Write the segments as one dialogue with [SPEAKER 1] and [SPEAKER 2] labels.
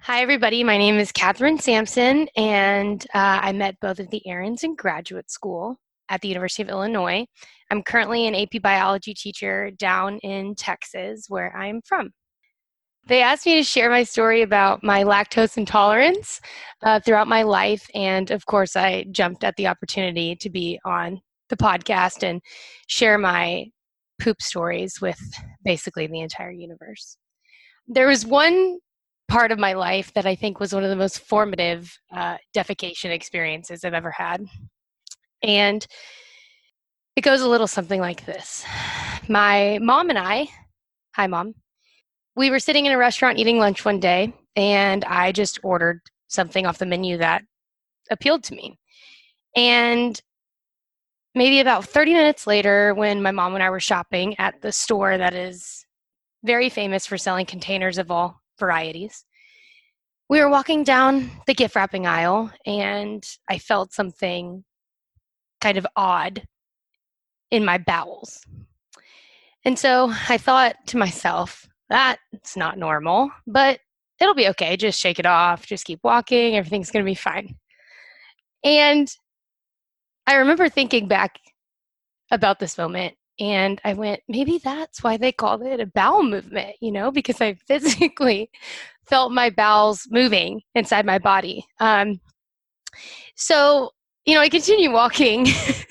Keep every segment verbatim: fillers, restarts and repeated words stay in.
[SPEAKER 1] Hi, everybody. My name is Catherine Sampson, and uh, I met both of the Aarons in graduate school at the University of Illinois. I'm currently an A P biology teacher down in Texas, where I'm from. They asked me to share my story about my lactose intolerance uh, throughout my life, and of course, I jumped at the opportunity to be on the podcast and share my poop stories with basically the entire universe. There was one part of my life that I think was one of the most formative uh, defecation experiences I've ever had. And it goes a little something like this. My mom and I, hi, Mom, we were sitting in a restaurant eating lunch one day, and I just ordered something off the menu that appealed to me. And maybe about thirty minutes later, when my mom and I were shopping at the store that is very famous for selling containers of all varieties, we were walking down the gift wrapping aisle, and I felt something kind of odd in my bowels. And so I thought to myself, that's not normal, but it'll be okay. Just shake it off. Just keep walking. Everything's going to be fine. And I remember thinking back about this moment, and I went, maybe that's why they called it a bowel movement, you know, because I physically felt my bowels moving inside my body. Um, so, you know, I continue walking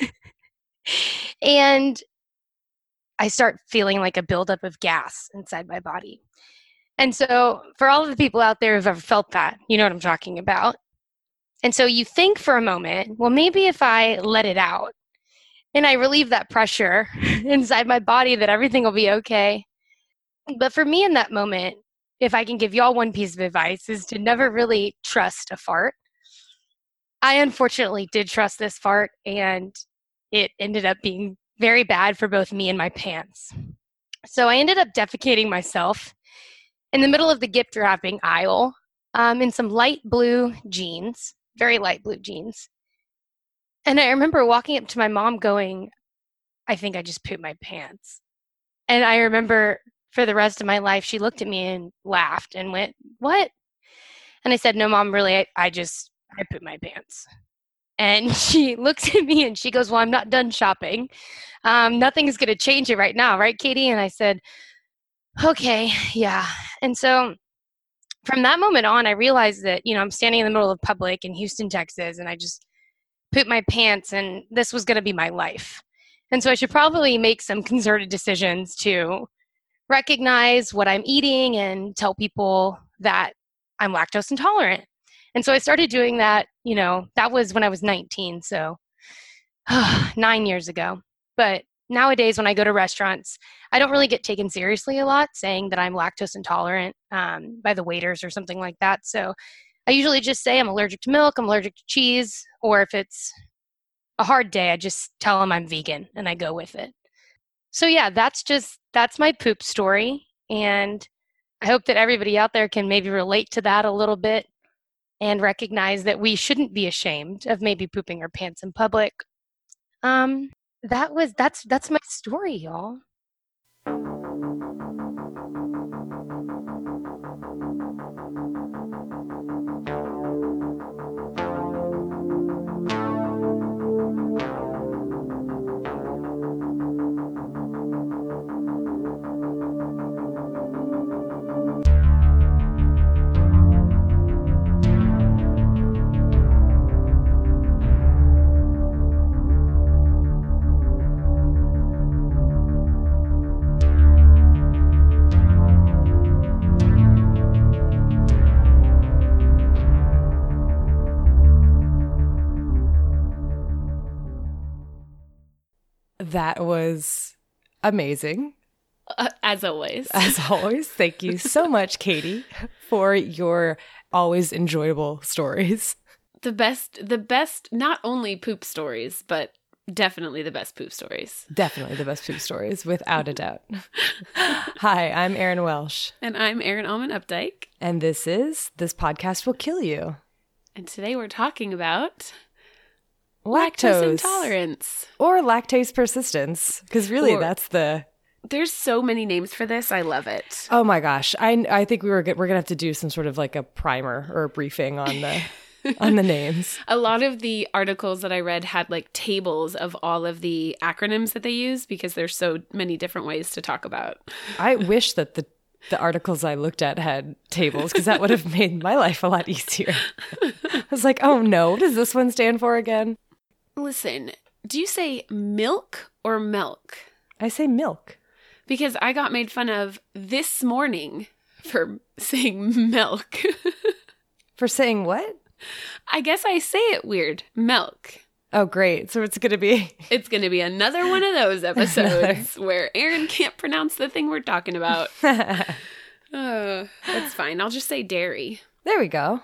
[SPEAKER 1] and I start feeling like a buildup of gas inside my body. And so for all of the people out there who've ever felt that, you know what I'm talking about. And so you think for a moment, well, maybe if I let it out and I relieve that pressure inside my body, that everything will be okay. But for me in that moment, if I can give y'all one piece of advice, is to never really trust a fart. I unfortunately did trust this fart, and it ended up being very bad for both me and my pants. So I ended up defecating myself in the middle of the gift wrapping aisle um, in some light blue jeans, very light blue jeans. And I remember walking up to my mom going, I think I just pooped my pants. And I remember for the rest of my life, she looked at me and laughed and went, what? And I said, no, Mom, really, I, I just, I pooped my pants. And she looks at me and she goes, well, I'm not done shopping. Um, nothing's going to change it right now, right, Katie? And I said, okay, yeah. And so from that moment on, I realized that, you know, I'm standing in the middle of public in Houston, Texas, and I just pooped my pants, and this was going to be my life. And so I should probably make some concerted decisions to recognize what I'm eating and tell people that I'm lactose intolerant. And so I started doing that, you know, that was when I was nineteen, so nine years ago. But nowadays, when I go to restaurants, I don't really get taken seriously a lot saying that I'm lactose intolerant um, by the waiters or something like that. So I usually just say I'm allergic to milk, I'm allergic to cheese, or if it's a hard day, I just tell them I'm vegan and I go with it. So yeah, that's just, that's my poop story. And I hope that everybody out there can maybe relate to that a little bit and recognize that we shouldn't be ashamed of maybe pooping our pants in public. Um, that was, that's, that's my story, y'all.
[SPEAKER 2] That was amazing.
[SPEAKER 3] Uh, as always.
[SPEAKER 2] As always. Thank you so much, Katie, for your always enjoyable stories.
[SPEAKER 3] The best, the best, not only poop stories, but definitely the best poop stories.
[SPEAKER 2] Definitely the best poop stories, without a doubt. Hi, I'm Erin Welsh.
[SPEAKER 3] And I'm Erin Allman Updike.
[SPEAKER 2] And this is This Podcast Will Kill You.
[SPEAKER 3] And today we're talking about
[SPEAKER 2] Lactose.
[SPEAKER 3] lactose intolerance.
[SPEAKER 2] Or lactase persistence, because really
[SPEAKER 3] or,
[SPEAKER 2] that's the
[SPEAKER 3] There's so many names for this. I love it.
[SPEAKER 2] Oh my gosh. I I think we were good. We're going to have to do some sort of like a primer or a briefing on the on the names.
[SPEAKER 3] A lot of the articles that I read had like tables of all of the acronyms that they use because there's so many different ways to talk about.
[SPEAKER 2] I wish that the the articles I looked at had tables because that would have made my life a lot easier. I was like, oh no, what does this one stand for again?
[SPEAKER 3] Listen, do you say milk or milk?
[SPEAKER 2] I say milk.
[SPEAKER 3] Because I got made fun of this morning for saying milk.
[SPEAKER 2] For saying what?
[SPEAKER 3] I guess I say it weird. Milk.
[SPEAKER 2] Oh, great. So it's going to be...
[SPEAKER 3] It's going to be another one of those episodes where Erin can't pronounce the thing we're talking about. Oh, that's fine. I'll just say dairy.
[SPEAKER 2] There we go.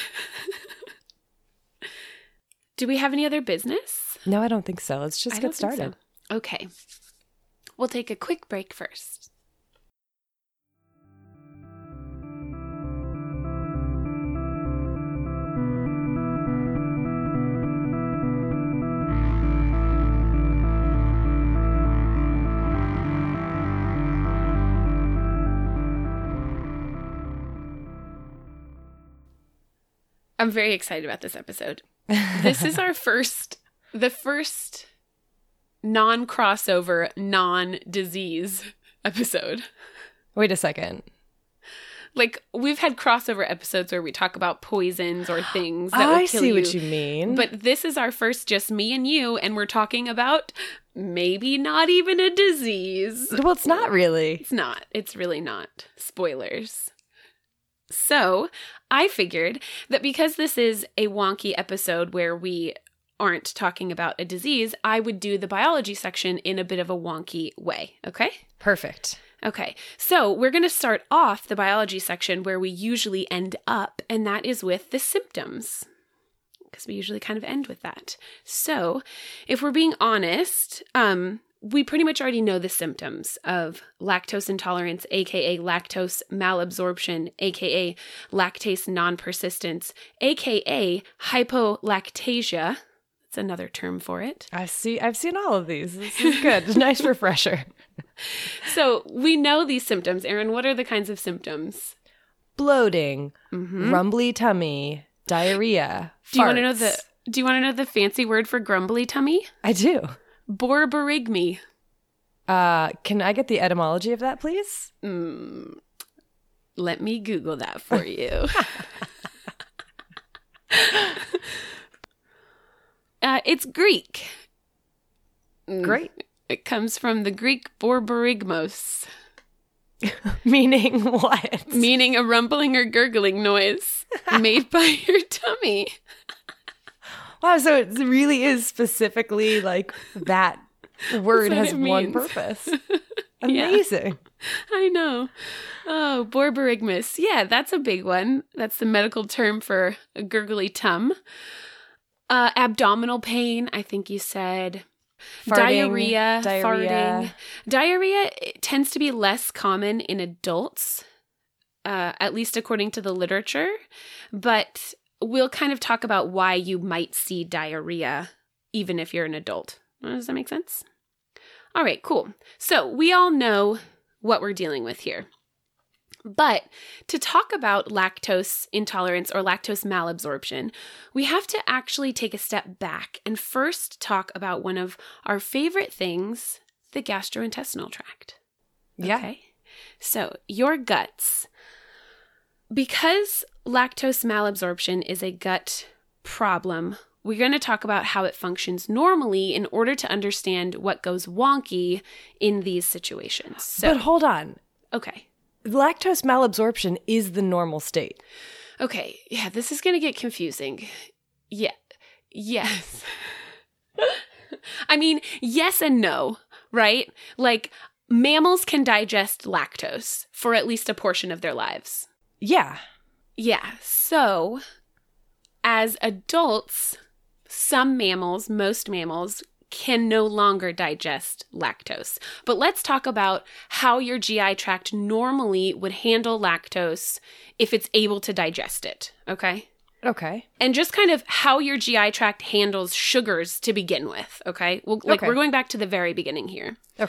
[SPEAKER 3] Do we have any other business?
[SPEAKER 2] No, I don't think so. Let's just
[SPEAKER 3] I
[SPEAKER 2] get
[SPEAKER 3] don't think
[SPEAKER 2] started.
[SPEAKER 3] so. Okay. We'll take a quick break first. I'm very excited about this episode. This is our first, the first non-crossover, non-disease episode.
[SPEAKER 2] Wait a second.
[SPEAKER 3] Like, we've had crossover episodes where we talk about poisons or things that will
[SPEAKER 2] I
[SPEAKER 3] kill
[SPEAKER 2] see
[SPEAKER 3] you.
[SPEAKER 2] what you mean.
[SPEAKER 3] But this is our first just me and you, and we're talking about maybe not even a disease.
[SPEAKER 2] Well, it's not really.
[SPEAKER 3] It's not. It's really not. Spoilers. So, I figured that because this is a wonky episode where we aren't talking about a disease, I would do the biology section in a bit of a wonky way, okay?
[SPEAKER 2] Perfect.
[SPEAKER 3] Okay, so we're going to start off the biology section where we usually end up, and that is with the symptoms, because we usually kind of end with that. So, if we're being honest, um, we pretty much already know the symptoms of lactose intolerance, aka lactose malabsorption, aka lactase non-persistence, aka hypolactasia. That's another term for it.
[SPEAKER 2] I see. I've seen all of these. This is good. Nice refresher.
[SPEAKER 3] So we know these symptoms. Erin, what are the kinds of symptoms?
[SPEAKER 2] Bloating,
[SPEAKER 3] Mm-hmm.
[SPEAKER 2] rumbly tummy, diarrhea.
[SPEAKER 3] Do you want to
[SPEAKER 2] farts.
[SPEAKER 3] know the? Do you want to know the fancy word for grumbly tummy?
[SPEAKER 2] I do.
[SPEAKER 3] Borborygmi.
[SPEAKER 2] Uh, can I get the etymology of that, please?
[SPEAKER 3] Mm, let me Google that for you. uh, it's Greek. Mm,
[SPEAKER 2] Great.
[SPEAKER 3] It comes from the Greek borborygmos,
[SPEAKER 2] Meaning what?
[SPEAKER 3] meaning a rumbling or gurgling noise made by your tummy.
[SPEAKER 2] Wow, so it really is specifically like that word
[SPEAKER 3] That's what
[SPEAKER 2] has
[SPEAKER 3] it
[SPEAKER 2] one
[SPEAKER 3] means.
[SPEAKER 2] purpose.
[SPEAKER 3] Yeah.
[SPEAKER 2] Amazing.
[SPEAKER 3] I know. Oh, borborygmus. Yeah, that's a big one. That's the medical term for a gurgly tum. Uh, abdominal pain, I think you said.
[SPEAKER 2] Farting,
[SPEAKER 3] diarrhea,
[SPEAKER 2] diarrhea.
[SPEAKER 3] farting. Diarrhea tends to be less common in adults, uh, at least according to the literature. But we'll kind of talk about why you might see diarrhea even if you're an adult. Does that make sense? All right, cool. So we all know what we're dealing with here. But to talk about lactose intolerance or lactose malabsorption, we have to actually take a step back and first talk about one of our favorite things, the gastrointestinal tract.
[SPEAKER 2] Yeah.
[SPEAKER 3] Okay? So your guts. Because lactose malabsorption is a gut problem, we're going to talk about how it functions normally in order to understand what goes wonky in these situations. So,
[SPEAKER 2] But hold on.
[SPEAKER 3] okay.
[SPEAKER 2] Lactose malabsorption is the normal state.
[SPEAKER 3] Okay. Yeah, this is going to get confusing. Yeah. Yes. I mean, yes and no, right? Like, mammals can digest lactose for at least a portion of their lives.
[SPEAKER 2] Yeah.
[SPEAKER 3] Yeah. So, as adults, some mammals, most mammals, can no longer digest lactose. But let's talk about how your G I tract normally would handle lactose if it's able to digest it, okay?
[SPEAKER 2] Okay.
[SPEAKER 3] And just kind of how your G I tract handles sugars to begin with, okay? Well, like
[SPEAKER 2] Okay.
[SPEAKER 3] we're going back to the very beginning here.
[SPEAKER 2] Okay.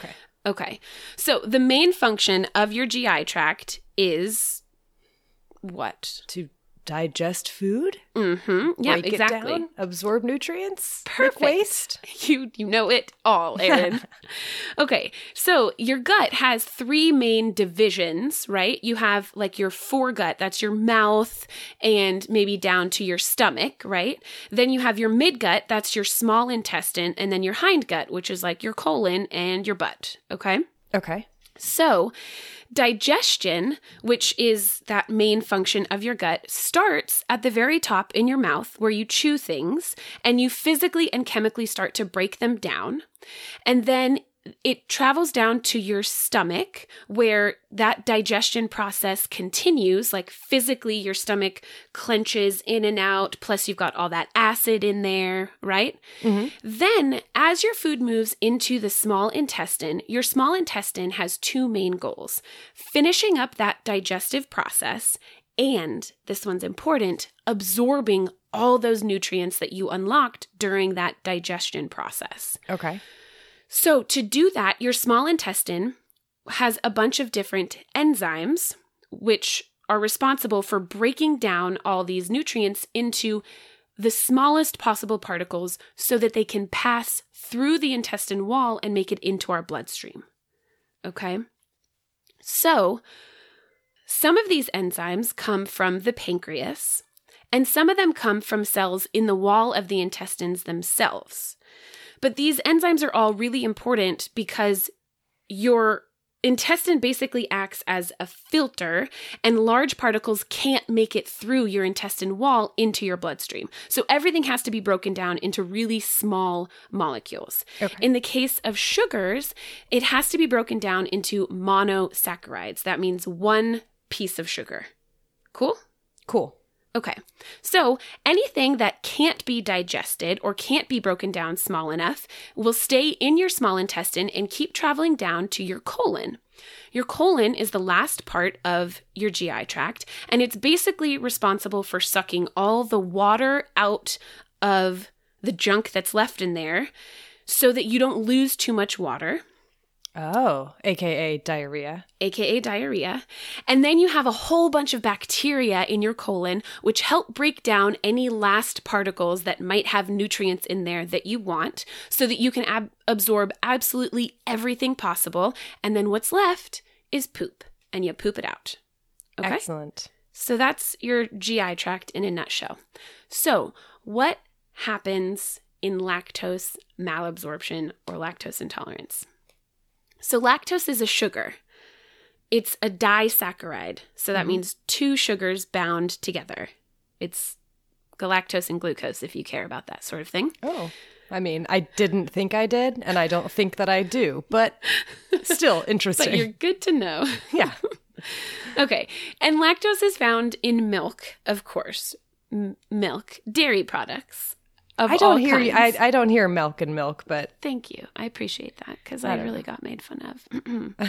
[SPEAKER 3] Okay. So the main function of your G I tract is what?
[SPEAKER 2] To digest food?
[SPEAKER 3] Mm-hmm. Yeah,
[SPEAKER 2] break
[SPEAKER 3] exactly.
[SPEAKER 2] It down, absorb nutrients?
[SPEAKER 3] Perfect.
[SPEAKER 2] Make waste?
[SPEAKER 3] You you know it all, Erin. Okay, so your gut has three main divisions, right? You have like your foregut, that's your mouth and maybe down to your stomach, right? Then you have your midgut, that's your small intestine, and then your hindgut, which is like your colon and your butt, okay?
[SPEAKER 2] Okay.
[SPEAKER 3] So, digestion, which is that main function of your gut, starts at the very top in your mouth where you chew things and you physically and chemically start to break them down. And then it travels down to your stomach where that digestion process continues, like physically your stomach clenches in and out, plus you've got all that acid in there, right? Mm-hmm. Then as your food moves into the small intestine, your small intestine has two main goals: finishing up that digestive process and, this one's important, absorbing all those nutrients that you unlocked during that digestion process.
[SPEAKER 2] Okay.
[SPEAKER 3] So to do that, your small intestine has a bunch of different enzymes, which are responsible for breaking down all these nutrients into the smallest possible particles so that they can pass through the intestine wall and make it into our bloodstream. Okay? So some of these enzymes come from the pancreas, and some of them come from cells in the wall of the intestines themselves. But these enzymes are all really important because your intestine basically acts as a filter, and large particles can't make it through your intestine wall into your bloodstream. So everything has to be broken down into really small molecules. Okay. In the case of sugars, it has to be broken down into monosaccharides. That means one piece of sugar. Cool?
[SPEAKER 2] Cool.
[SPEAKER 3] Okay, so anything that can't be digested or can't be broken down small enough will stay in your small intestine and keep traveling down to your colon. Your colon is the last part of your G I tract, and it's basically responsible for sucking all the water out of the junk that's left in there so that you don't lose too much water.
[SPEAKER 2] Oh, A K A diarrhea.
[SPEAKER 3] A K A diarrhea. And then you have a whole bunch of bacteria in your colon, which help break down any last particles that might have nutrients in there that you want so that you can ab- absorb absolutely everything possible. And then what's left is poop, and you poop it out. Okay?
[SPEAKER 2] Excellent.
[SPEAKER 3] So that's your G I tract in a nutshell. So what happens in lactose malabsorption or lactose intolerance? So lactose is a sugar. It's a disaccharide. So that mm-hmm. means two sugars bound together. It's galactose and glucose, if you care about that sort of thing.
[SPEAKER 2] Oh, I mean, I didn't think I did, and I don't think that I do, but still interesting.
[SPEAKER 3] But you're good to know.
[SPEAKER 2] Yeah.
[SPEAKER 3] Okay. And lactose is found in milk, of course. M- milk, dairy products. Of
[SPEAKER 2] I don't
[SPEAKER 3] all
[SPEAKER 2] hear
[SPEAKER 3] kinds.
[SPEAKER 2] you, I, I don't hear milk and milk, but
[SPEAKER 3] thank you. I appreciate that because
[SPEAKER 2] I,
[SPEAKER 3] I really know. got made fun of.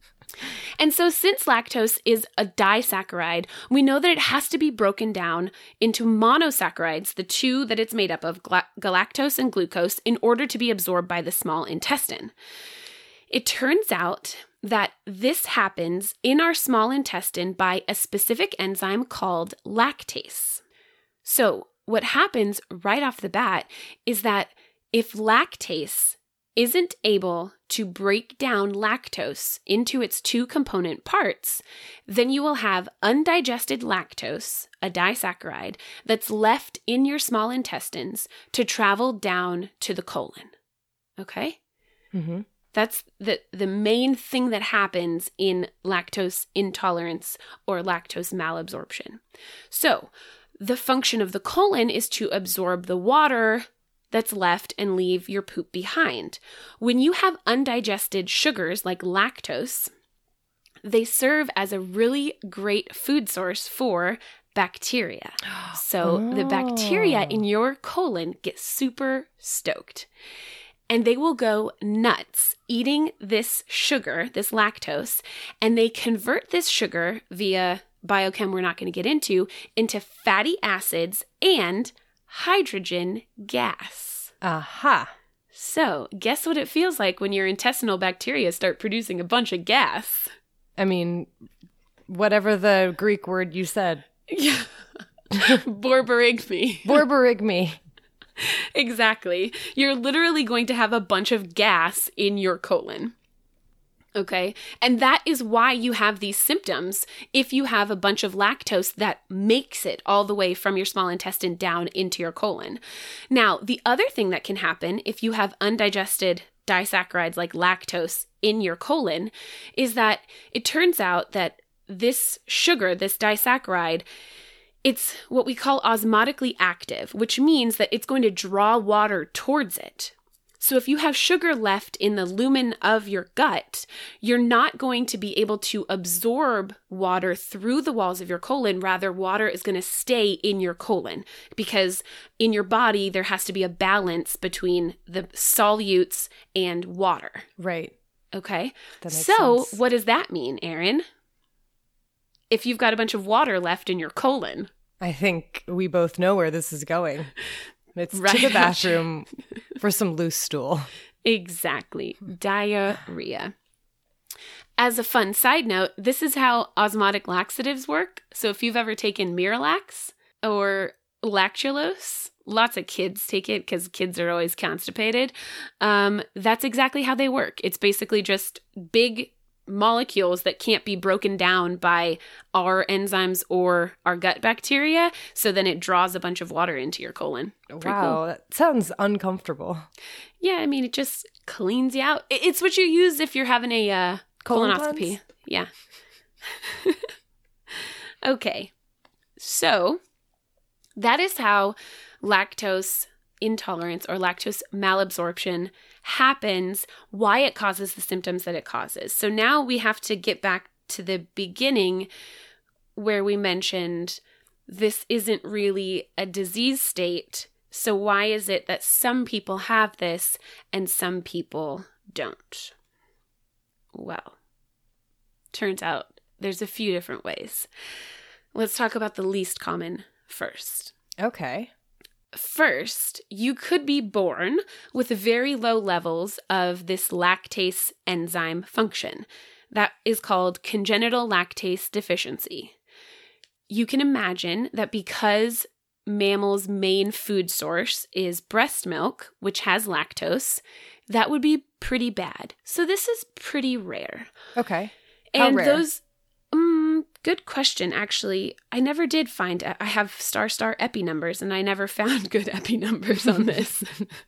[SPEAKER 3] And so since lactose is a disaccharide, we know that it has to be broken down into monosaccharides, the two that it's made up of, gla- galactose and glucose, in order to be absorbed by the small intestine. It turns out that this happens in our small intestine by a specific enzyme called lactase. So what happens right off the bat is that if lactase isn't able to break down lactose into its two component parts, then you will have undigested lactose, a disaccharide, that's left in your small intestines to travel down to the colon. Okay?
[SPEAKER 2] Mm-hmm.
[SPEAKER 3] That's the, the main thing that happens in lactose intolerance or lactose malabsorption. So, the function of the colon is to absorb the water that's left and leave your poop behind. When you have undigested sugars like lactose, they serve as a really great food source for bacteria. So oh. the bacteria in your colon get super stoked. And they will go nuts eating this sugar, this lactose, and they convert this sugar via biochem we're not going to get into, into fatty acids and hydrogen gas.
[SPEAKER 2] Aha.
[SPEAKER 3] So, guess what it feels like when your intestinal bacteria start producing a bunch of gas?
[SPEAKER 2] I mean, whatever the Greek word you said.
[SPEAKER 3] Yeah. Borborygmi.
[SPEAKER 2] Borborygmi.
[SPEAKER 3] Exactly. You're literally going to have a bunch of gas in your colon. Okay? And that is why you have these symptoms if you have a bunch of lactose that makes it all the way from your small intestine down into your colon. Now, the other thing that can happen if you have undigested disaccharides like lactose in your colon is that it turns out that this sugar, this disaccharide, it's what we call osmotically active, which means that it's going to draw water towards it. So if you have sugar left in the lumen of your gut, you're not going to be able to absorb water through the walls of your colon. Rather, water is going to stay in your colon because in your body, there has to be a balance between the solutes and water.
[SPEAKER 2] Right.
[SPEAKER 3] Okay.
[SPEAKER 2] That makes
[SPEAKER 3] so
[SPEAKER 2] sense.
[SPEAKER 3] what does that mean, Erin? If you've got a bunch of water left in your colon.
[SPEAKER 2] I think we both know where this is going. It's
[SPEAKER 3] Right.
[SPEAKER 2] to the bathroom for some loose stool.
[SPEAKER 3] Exactly. Diarrhea. As a fun side note, this is how osmotic laxatives work. So if you've ever taken Miralax or lactulose, lots of kids take it because kids are always constipated. Um, that's exactly how they work. It's basically just big molecules that can't be broken down by our enzymes or our gut bacteria. So then it draws a bunch of water into your colon. Pretty
[SPEAKER 2] Wow,
[SPEAKER 3] cool.
[SPEAKER 2] that sounds uncomfortable.
[SPEAKER 3] Yeah, I mean, it just cleans you out. It- It's what you use if you're having a uh,
[SPEAKER 2] Colon
[SPEAKER 3] colonoscopy.
[SPEAKER 2] cleanse?
[SPEAKER 3] Yeah. Okay. So that is how lactose intolerance or lactose malabsorption happens, why it causes the symptoms that it causes. So now we have to get back to the beginning where we mentioned this isn't really a disease state. So why is it that some people have this and some people don't? Well, turns out there's a few different ways. Let's talk about the least common first.
[SPEAKER 2] Okay.
[SPEAKER 3] First, you could be born with very low levels of this lactase enzyme function. That is called congenital lactase deficiency. You can imagine that because mammals' main food source is breast milk, which has lactose, that would be pretty bad. So this is pretty rare.
[SPEAKER 2] Okay. How
[SPEAKER 3] And
[SPEAKER 2] rare?
[SPEAKER 3] those, um, good question, actually. I never did find, I have star star epi numbers, and I never found good epi numbers on this.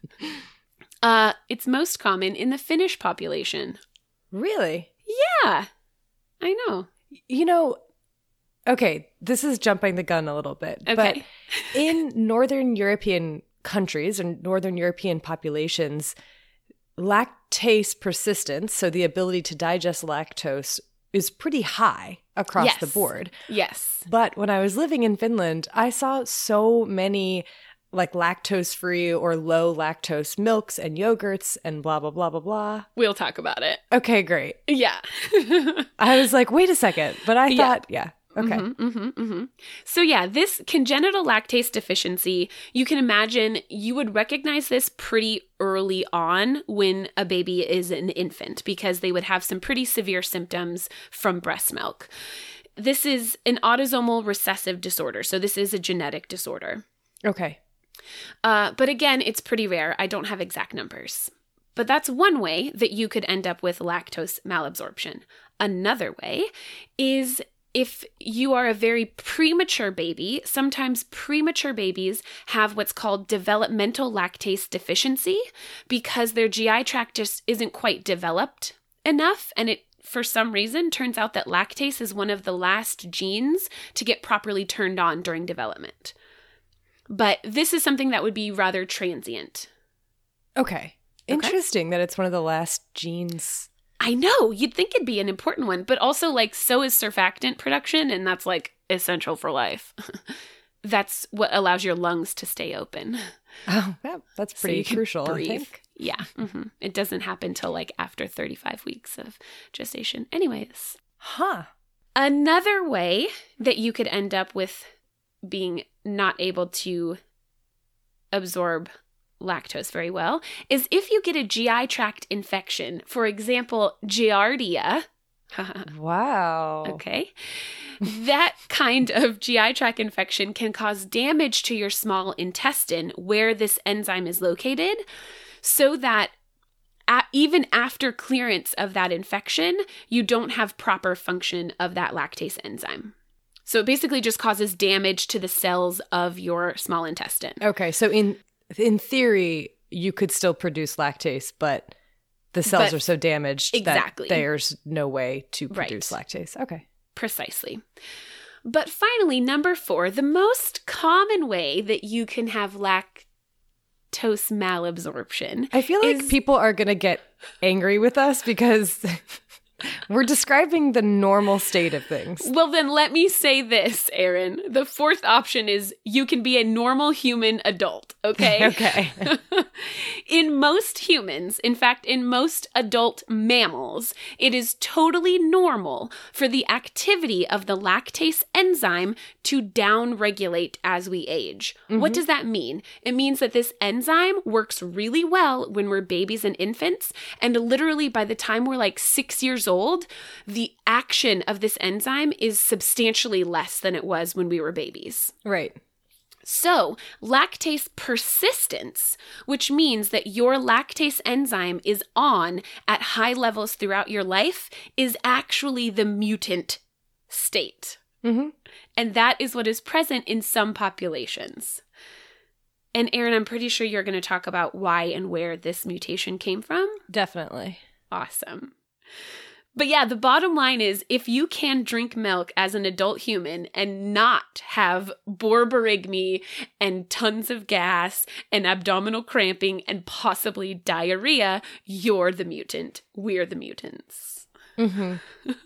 [SPEAKER 3] uh, it's most common in the Finnish population.
[SPEAKER 2] Really?
[SPEAKER 3] Yeah, I know.
[SPEAKER 2] You know, okay, this is jumping the gun a little bit. But
[SPEAKER 3] Okay.
[SPEAKER 2] in Northern European countries and Northern European populations, lactase persistence, so the ability to digest lactose, is pretty high across
[SPEAKER 3] Yes.
[SPEAKER 2] the board.
[SPEAKER 3] Yes.
[SPEAKER 2] But when I was living in Finland, I saw so many like lactose-free or low lactose milks and yogurts and blah, blah, blah, blah, blah.
[SPEAKER 3] We'll talk about it.
[SPEAKER 2] Okay, great.
[SPEAKER 3] Yeah.
[SPEAKER 2] I was like, wait a second. But I
[SPEAKER 3] Yeah.
[SPEAKER 2] thought, yeah, okay.
[SPEAKER 3] Mhm, mhm, mhm. So yeah, this congenital lactase deficiency, you can imagine you would recognize this pretty early on when a baby is an infant because they would have some pretty severe symptoms from breast milk. This is an autosomal recessive disorder. So this is a genetic disorder.
[SPEAKER 2] Okay.
[SPEAKER 3] Uh, but again, it's pretty rare. I don't have exact numbers. But that's one way that you could end up with lactose malabsorption. Another way is if you are a very premature baby. Sometimes premature babies have what's called developmental lactase deficiency because their G I tract just isn't quite developed enough, and it for some reason turns out that lactase is one of the last genes to get properly turned on during development. But this is something that would be rather transient.
[SPEAKER 2] Okay. Interesting that it's one of the last genes.
[SPEAKER 3] I know, you'd think it'd be an important one, but also like so is surfactant production, and that's like essential for life. That's what allows your lungs to stay open.
[SPEAKER 2] Oh, yeah, that's
[SPEAKER 3] So
[SPEAKER 2] pretty
[SPEAKER 3] you can
[SPEAKER 2] crucial,
[SPEAKER 3] breathe.
[SPEAKER 2] I think.
[SPEAKER 3] Yeah. hmm It doesn't happen till like after thirty-five weeks of gestation. Anyways.
[SPEAKER 2] Huh.
[SPEAKER 3] Another way that you could end up with being not able to absorb lactose very well is if you get a G I tract infection, for example, Giardia.
[SPEAKER 2] Wow.
[SPEAKER 3] Okay. That kind of G I tract infection can cause damage to your small intestine where this enzyme is located, so that a- even after clearance of that infection, you don't have proper function of that lactase enzyme. So it basically just causes damage to the cells of your small intestine.
[SPEAKER 2] Okay, so in in theory, you could still produce lactase, but the cells
[SPEAKER 3] But-
[SPEAKER 2] are so damaged
[SPEAKER 3] Exactly.
[SPEAKER 2] that there's no way to
[SPEAKER 3] Right.
[SPEAKER 2] produce lactase. Okay.
[SPEAKER 3] Precisely. But finally, number four, the most common way that you can have lactose malabsorption.
[SPEAKER 2] I feel like
[SPEAKER 3] is-
[SPEAKER 2] people are going to get angry with us because we're describing the normal state of things.
[SPEAKER 3] Well, then let me say this, Erin. The fourth option is you can be a normal human adult, okay?
[SPEAKER 2] Okay.
[SPEAKER 3] In most humans, in fact, in most adult mammals, it is totally normal for the activity of the lactase enzyme to downregulate as we age. What does that mean? It means that this enzyme works really well when we're babies and infants, and literally by the time we're like six years old, the action of this enzyme is substantially less than it was when we were babies.
[SPEAKER 2] Right.
[SPEAKER 3] So, lactase persistence, which means that your lactase enzyme is on at high levels throughout your life, is actually the mutant state.
[SPEAKER 2] Mm-hmm.
[SPEAKER 3] And that is what is present in some populations. And Erin, I'm pretty sure you're going to talk about why and where this mutation came from.
[SPEAKER 2] Definitely.
[SPEAKER 3] Awesome. But yeah, the bottom line is if you can drink milk as an adult human and not have borborygmi and tons of gas and abdominal cramping and possibly diarrhea, you're the mutant. We're the mutants.
[SPEAKER 2] Mm-hmm.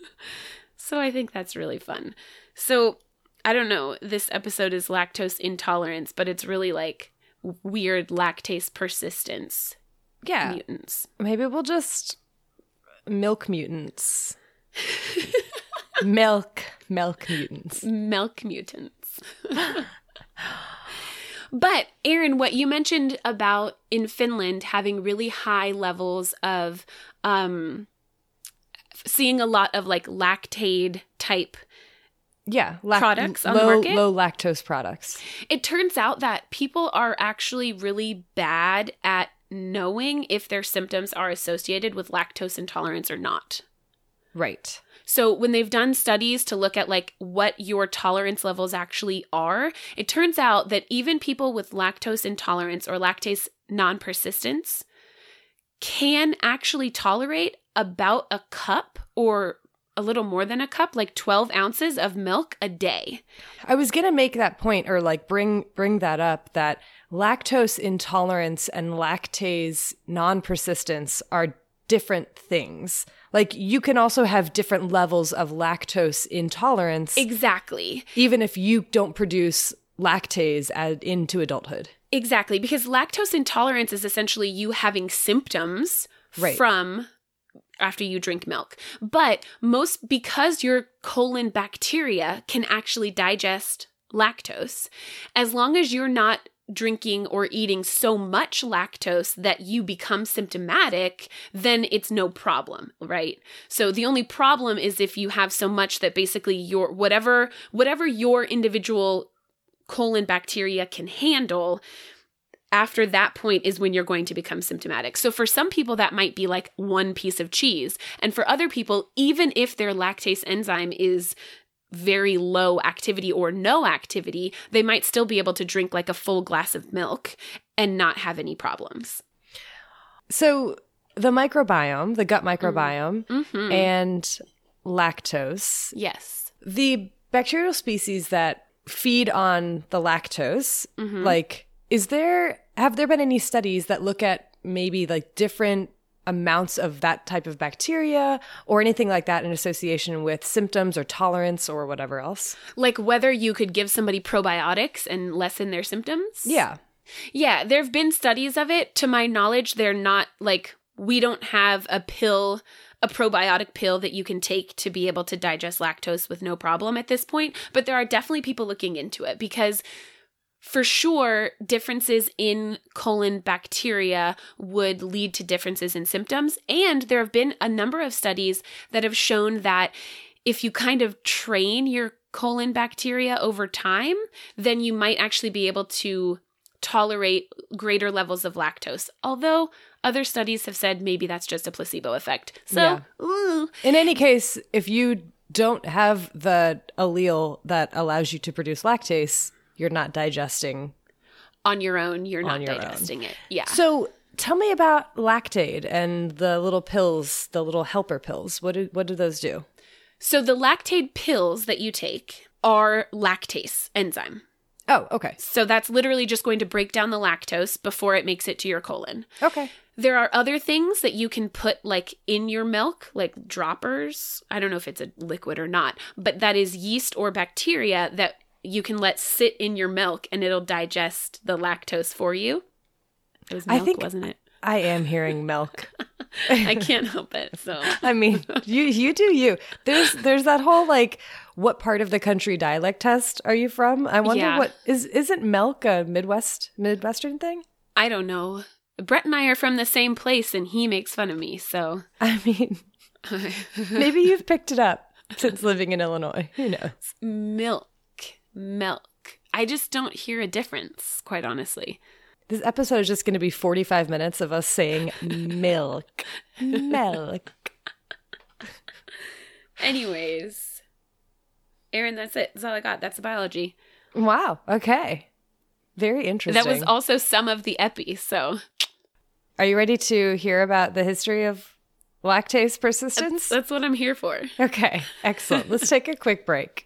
[SPEAKER 3] So I think that's really fun. So I don't know, this episode is lactose intolerance, but it's really like weird lactase persistence
[SPEAKER 2] Yeah.
[SPEAKER 3] mutants.
[SPEAKER 2] Maybe we'll just milk mutants. milk. Milk mutants.
[SPEAKER 3] Milk mutants. But Erin, what you mentioned about in Finland having really high levels of um, seeing a lot of like lactate type,
[SPEAKER 2] Yeah. Lac-
[SPEAKER 3] Products on
[SPEAKER 2] low,
[SPEAKER 3] the market?
[SPEAKER 2] Low lactose products.
[SPEAKER 3] it turns out that people are actually really bad at knowing if their symptoms are associated with lactose intolerance or not.
[SPEAKER 2] Right.
[SPEAKER 3] So when they've done studies to look at like what your tolerance levels actually are, it turns out that even people with lactose intolerance or lactase non-persistence can actually tolerate about a cup or a little more than a cup, like twelve ounces of milk a day.
[SPEAKER 2] I was going to make that point or like bring bring that up that lactose intolerance and lactase non-persistence are different things. Like you can also have different levels of lactose intolerance
[SPEAKER 3] Exactly.
[SPEAKER 2] even if you don't produce lactase ad- into adulthood.
[SPEAKER 3] Exactly. Because lactose intolerance is essentially you having symptoms
[SPEAKER 2] Right.
[SPEAKER 3] from after you drink milk. But most, because your colon bacteria can actually digest lactose, as long as you're not drinking or eating so much lactose that you become symptomatic, then it's no problem, right? So the only problem is if you have so much that basically your whatever whatever your individual colon bacteria can handle, after that point is when you're going to become symptomatic. So for some people, that might be like one piece of cheese. And for other people, even if their lactase enzyme is very low activity or no activity, they might still be able to drink like a full glass of milk and not have any problems.
[SPEAKER 2] So the microbiome, the gut microbiome,
[SPEAKER 3] Mm-hmm.
[SPEAKER 2] and lactose,
[SPEAKER 3] Yes.
[SPEAKER 2] the bacterial species that feed on the lactose,
[SPEAKER 3] Mm-hmm.
[SPEAKER 2] like, is there, have there been any studies that look at maybe like different amounts of that type of bacteria or anything like that in association with symptoms or tolerance or whatever else?
[SPEAKER 3] Like whether you could give somebody probiotics and lessen their symptoms?
[SPEAKER 2] Yeah.
[SPEAKER 3] Yeah, there have been studies of it. To my knowledge, they're not like, we don't have a pill, a probiotic pill that you can take to be able to digest lactose with no problem at this point. But there are definitely people looking into it because For sure, differences in colon bacteria would lead to differences in symptoms. And there have been a number of studies that have shown that if you kind of train your colon bacteria over time, then you might actually be able to tolerate greater levels of lactose. Although other studies have said maybe that's just a placebo effect. So,
[SPEAKER 2] Yeah.
[SPEAKER 3] ooh.
[SPEAKER 2] In any case, if you don't have the allele that allows you to produce lactase, you're not digesting.
[SPEAKER 3] On your own, you're not
[SPEAKER 2] On your
[SPEAKER 3] digesting it. Yeah.
[SPEAKER 2] So tell me about Lactaid and the little pills, the little helper pills. What do, what do those do?
[SPEAKER 3] So the Lactaid pills that you take are lactase enzyme.
[SPEAKER 2] Oh, okay.
[SPEAKER 3] So that's literally just going to break down the lactose before it makes it to your colon.
[SPEAKER 2] Okay.
[SPEAKER 3] There are other things that you can put like in your milk, like droppers. I don't know if it's a liquid or not, but that is yeast or bacteria that you can let sit in your milk and it'll digest the lactose for you. It was milk,
[SPEAKER 2] I think
[SPEAKER 3] wasn't it?
[SPEAKER 2] I am hearing milk.
[SPEAKER 3] I can't help it. So
[SPEAKER 2] I mean, you you do you. There's there's that whole like, what part of the country dialect test are you from? I wonder
[SPEAKER 3] Yeah.
[SPEAKER 2] what is isn't milk a Midwest Midwestern thing?
[SPEAKER 3] I don't know. Brett and I are from the same place and he makes fun of me. So
[SPEAKER 2] I mean, maybe you've picked it up since living in Illinois. Who knows?
[SPEAKER 3] milk, milk. I just don't hear a difference, quite honestly.
[SPEAKER 2] This episode is just going to be forty-five minutes of us saying milk, milk.
[SPEAKER 3] Anyways, Erin, that's it. That's all I got. That's the biology.
[SPEAKER 2] Wow. Okay. Very interesting.
[SPEAKER 3] That was also some of the epi, so.
[SPEAKER 2] Are you ready to hear about the history of lactase persistence?
[SPEAKER 3] That's, that's what I'm here for.
[SPEAKER 2] Okay. Excellent. Let's take a quick break.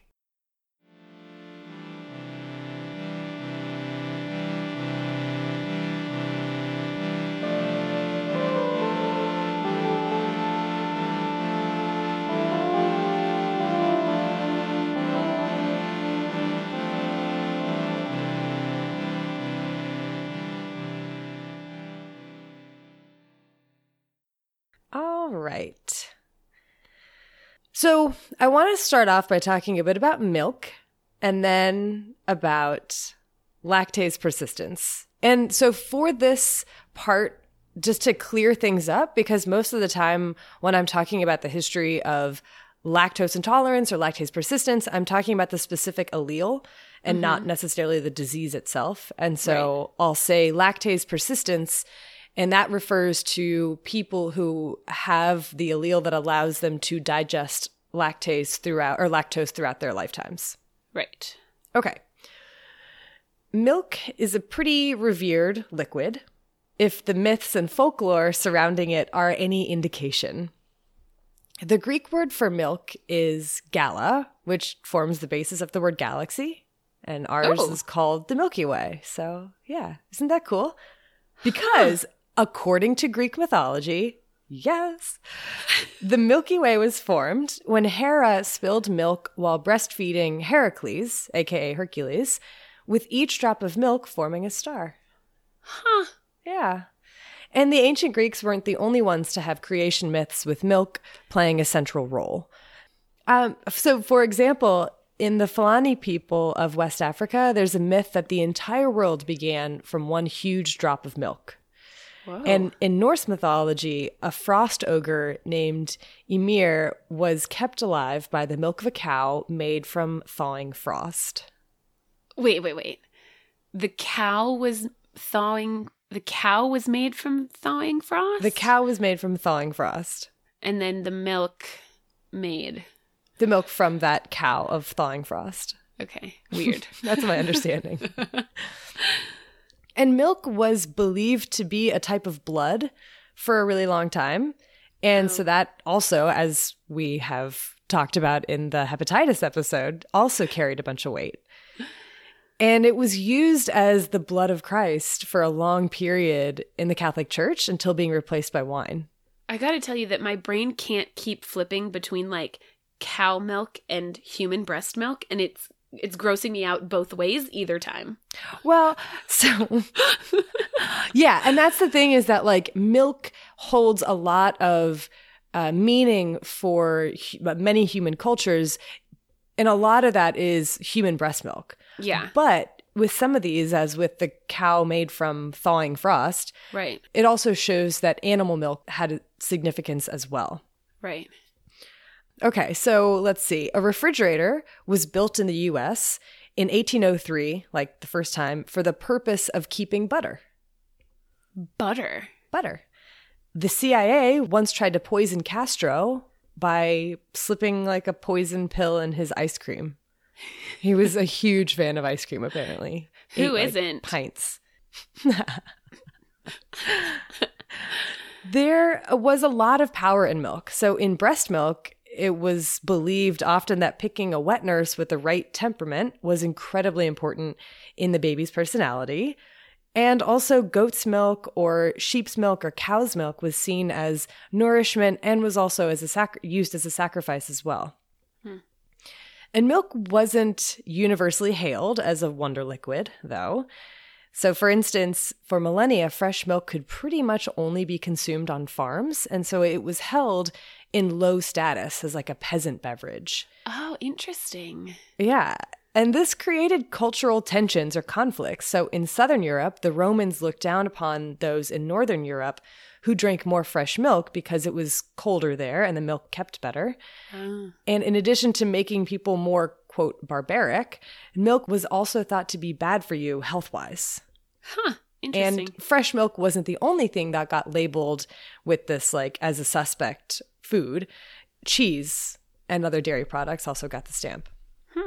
[SPEAKER 2] All right. So I want to start off by talking a bit about milk and then about lactase persistence. And so for this part, just to clear things up, because most of the time when I'm talking about the history of lactose intolerance or lactase persistence, I'm talking about the specific allele and mm-hmm. not necessarily the disease itself. And so right. I'll say lactase persistence, and that refers to people who have the allele that allows them to digest lactase throughout or lactose throughout their lifetimes.
[SPEAKER 3] Right.
[SPEAKER 2] Okay. Milk is a pretty revered liquid, if the myths and folklore surrounding it are any indication. The Greek word for milk is gala, which forms the basis of the word galaxy, and ours
[SPEAKER 3] oh.
[SPEAKER 2] is called the Milky Way. So, yeah, isn't that cool? Because according to Greek mythology, yes, the Milky Way was formed when Hera spilled milk while breastfeeding Heracles, aka Hercules, with each drop of milk forming a star.
[SPEAKER 3] Huh.
[SPEAKER 2] Yeah. And the ancient Greeks weren't the only ones to have creation myths with milk playing a central role. Um, so, for example, in the Fulani people of West Africa, there's a myth that the entire world began from one huge drop of milk.
[SPEAKER 3] Whoa.
[SPEAKER 2] And in Norse mythology, a frost ogre named Ymir was kept alive by the milk of a cow made from thawing frost.
[SPEAKER 3] Wait, wait, wait. The cow was thawing... The cow was made from thawing frost?
[SPEAKER 2] The cow was made from thawing frost.
[SPEAKER 3] And then the milk made...
[SPEAKER 2] The milk from that cow of thawing frost.
[SPEAKER 3] Okay, weird.
[SPEAKER 2] That's my understanding. And milk was believed to be a type of blood for a really long time. And oh. so that also, as we have talked about in the hepatitis episode, also carried a bunch of weight. And it was used as the blood of Christ for a long period in the Catholic Church until being replaced by wine.
[SPEAKER 3] I gotta tell you that my brain can't keep flipping between like cow milk and human breast milk, and it's it's grossing me out both ways either time.
[SPEAKER 2] Well, so yeah, and that's the thing is that like milk holds a lot of uh, meaning for hu- many human cultures, and a lot of that is human breast milk.
[SPEAKER 3] Yeah.
[SPEAKER 2] But with some of these, as with the cow made from thawing frost,
[SPEAKER 3] Right.
[SPEAKER 2] it also shows that animal milk had significance as well.
[SPEAKER 3] Right.
[SPEAKER 2] Okay, so let's see. A refrigerator was built in the U S in eighteen oh three, like the first time, for the purpose of keeping butter.
[SPEAKER 3] Butter.
[SPEAKER 2] Butter. The C I A once tried to poison Castro by slipping like a poison pill in his ice cream. He was a huge fan of ice cream, apparently.
[SPEAKER 3] Who
[SPEAKER 2] Ate, like,
[SPEAKER 3] isn't?
[SPEAKER 2] pints. There was a lot of power in milk. So in breast milk, it was believed often that picking a wet nurse with the right temperament was incredibly important in the baby's personality. And also goat's milk or sheep's milk or cow's milk was seen as nourishment and was also as a sac- used as a sacrifice as well. Hmm. And milk wasn't universally hailed as a wonder liquid, though. So for instance, for millennia, fresh milk could pretty much only be consumed on farms. And so it was held in low status as like a peasant beverage.
[SPEAKER 3] Oh, interesting.
[SPEAKER 2] Yeah. And this created cultural tensions or conflicts. So in Southern Europe, the Romans looked down upon those in Northern Europe who drank more fresh milk because it was colder there and the milk kept better. Oh. And in addition to making people more, quote, barbaric, milk was also thought to be bad for you health-wise.
[SPEAKER 3] Huh. Interesting.
[SPEAKER 2] And fresh milk wasn't the only thing that got labeled with this, like, as a suspect food. Cheese and other dairy products also got the stamp.
[SPEAKER 3] Hmm.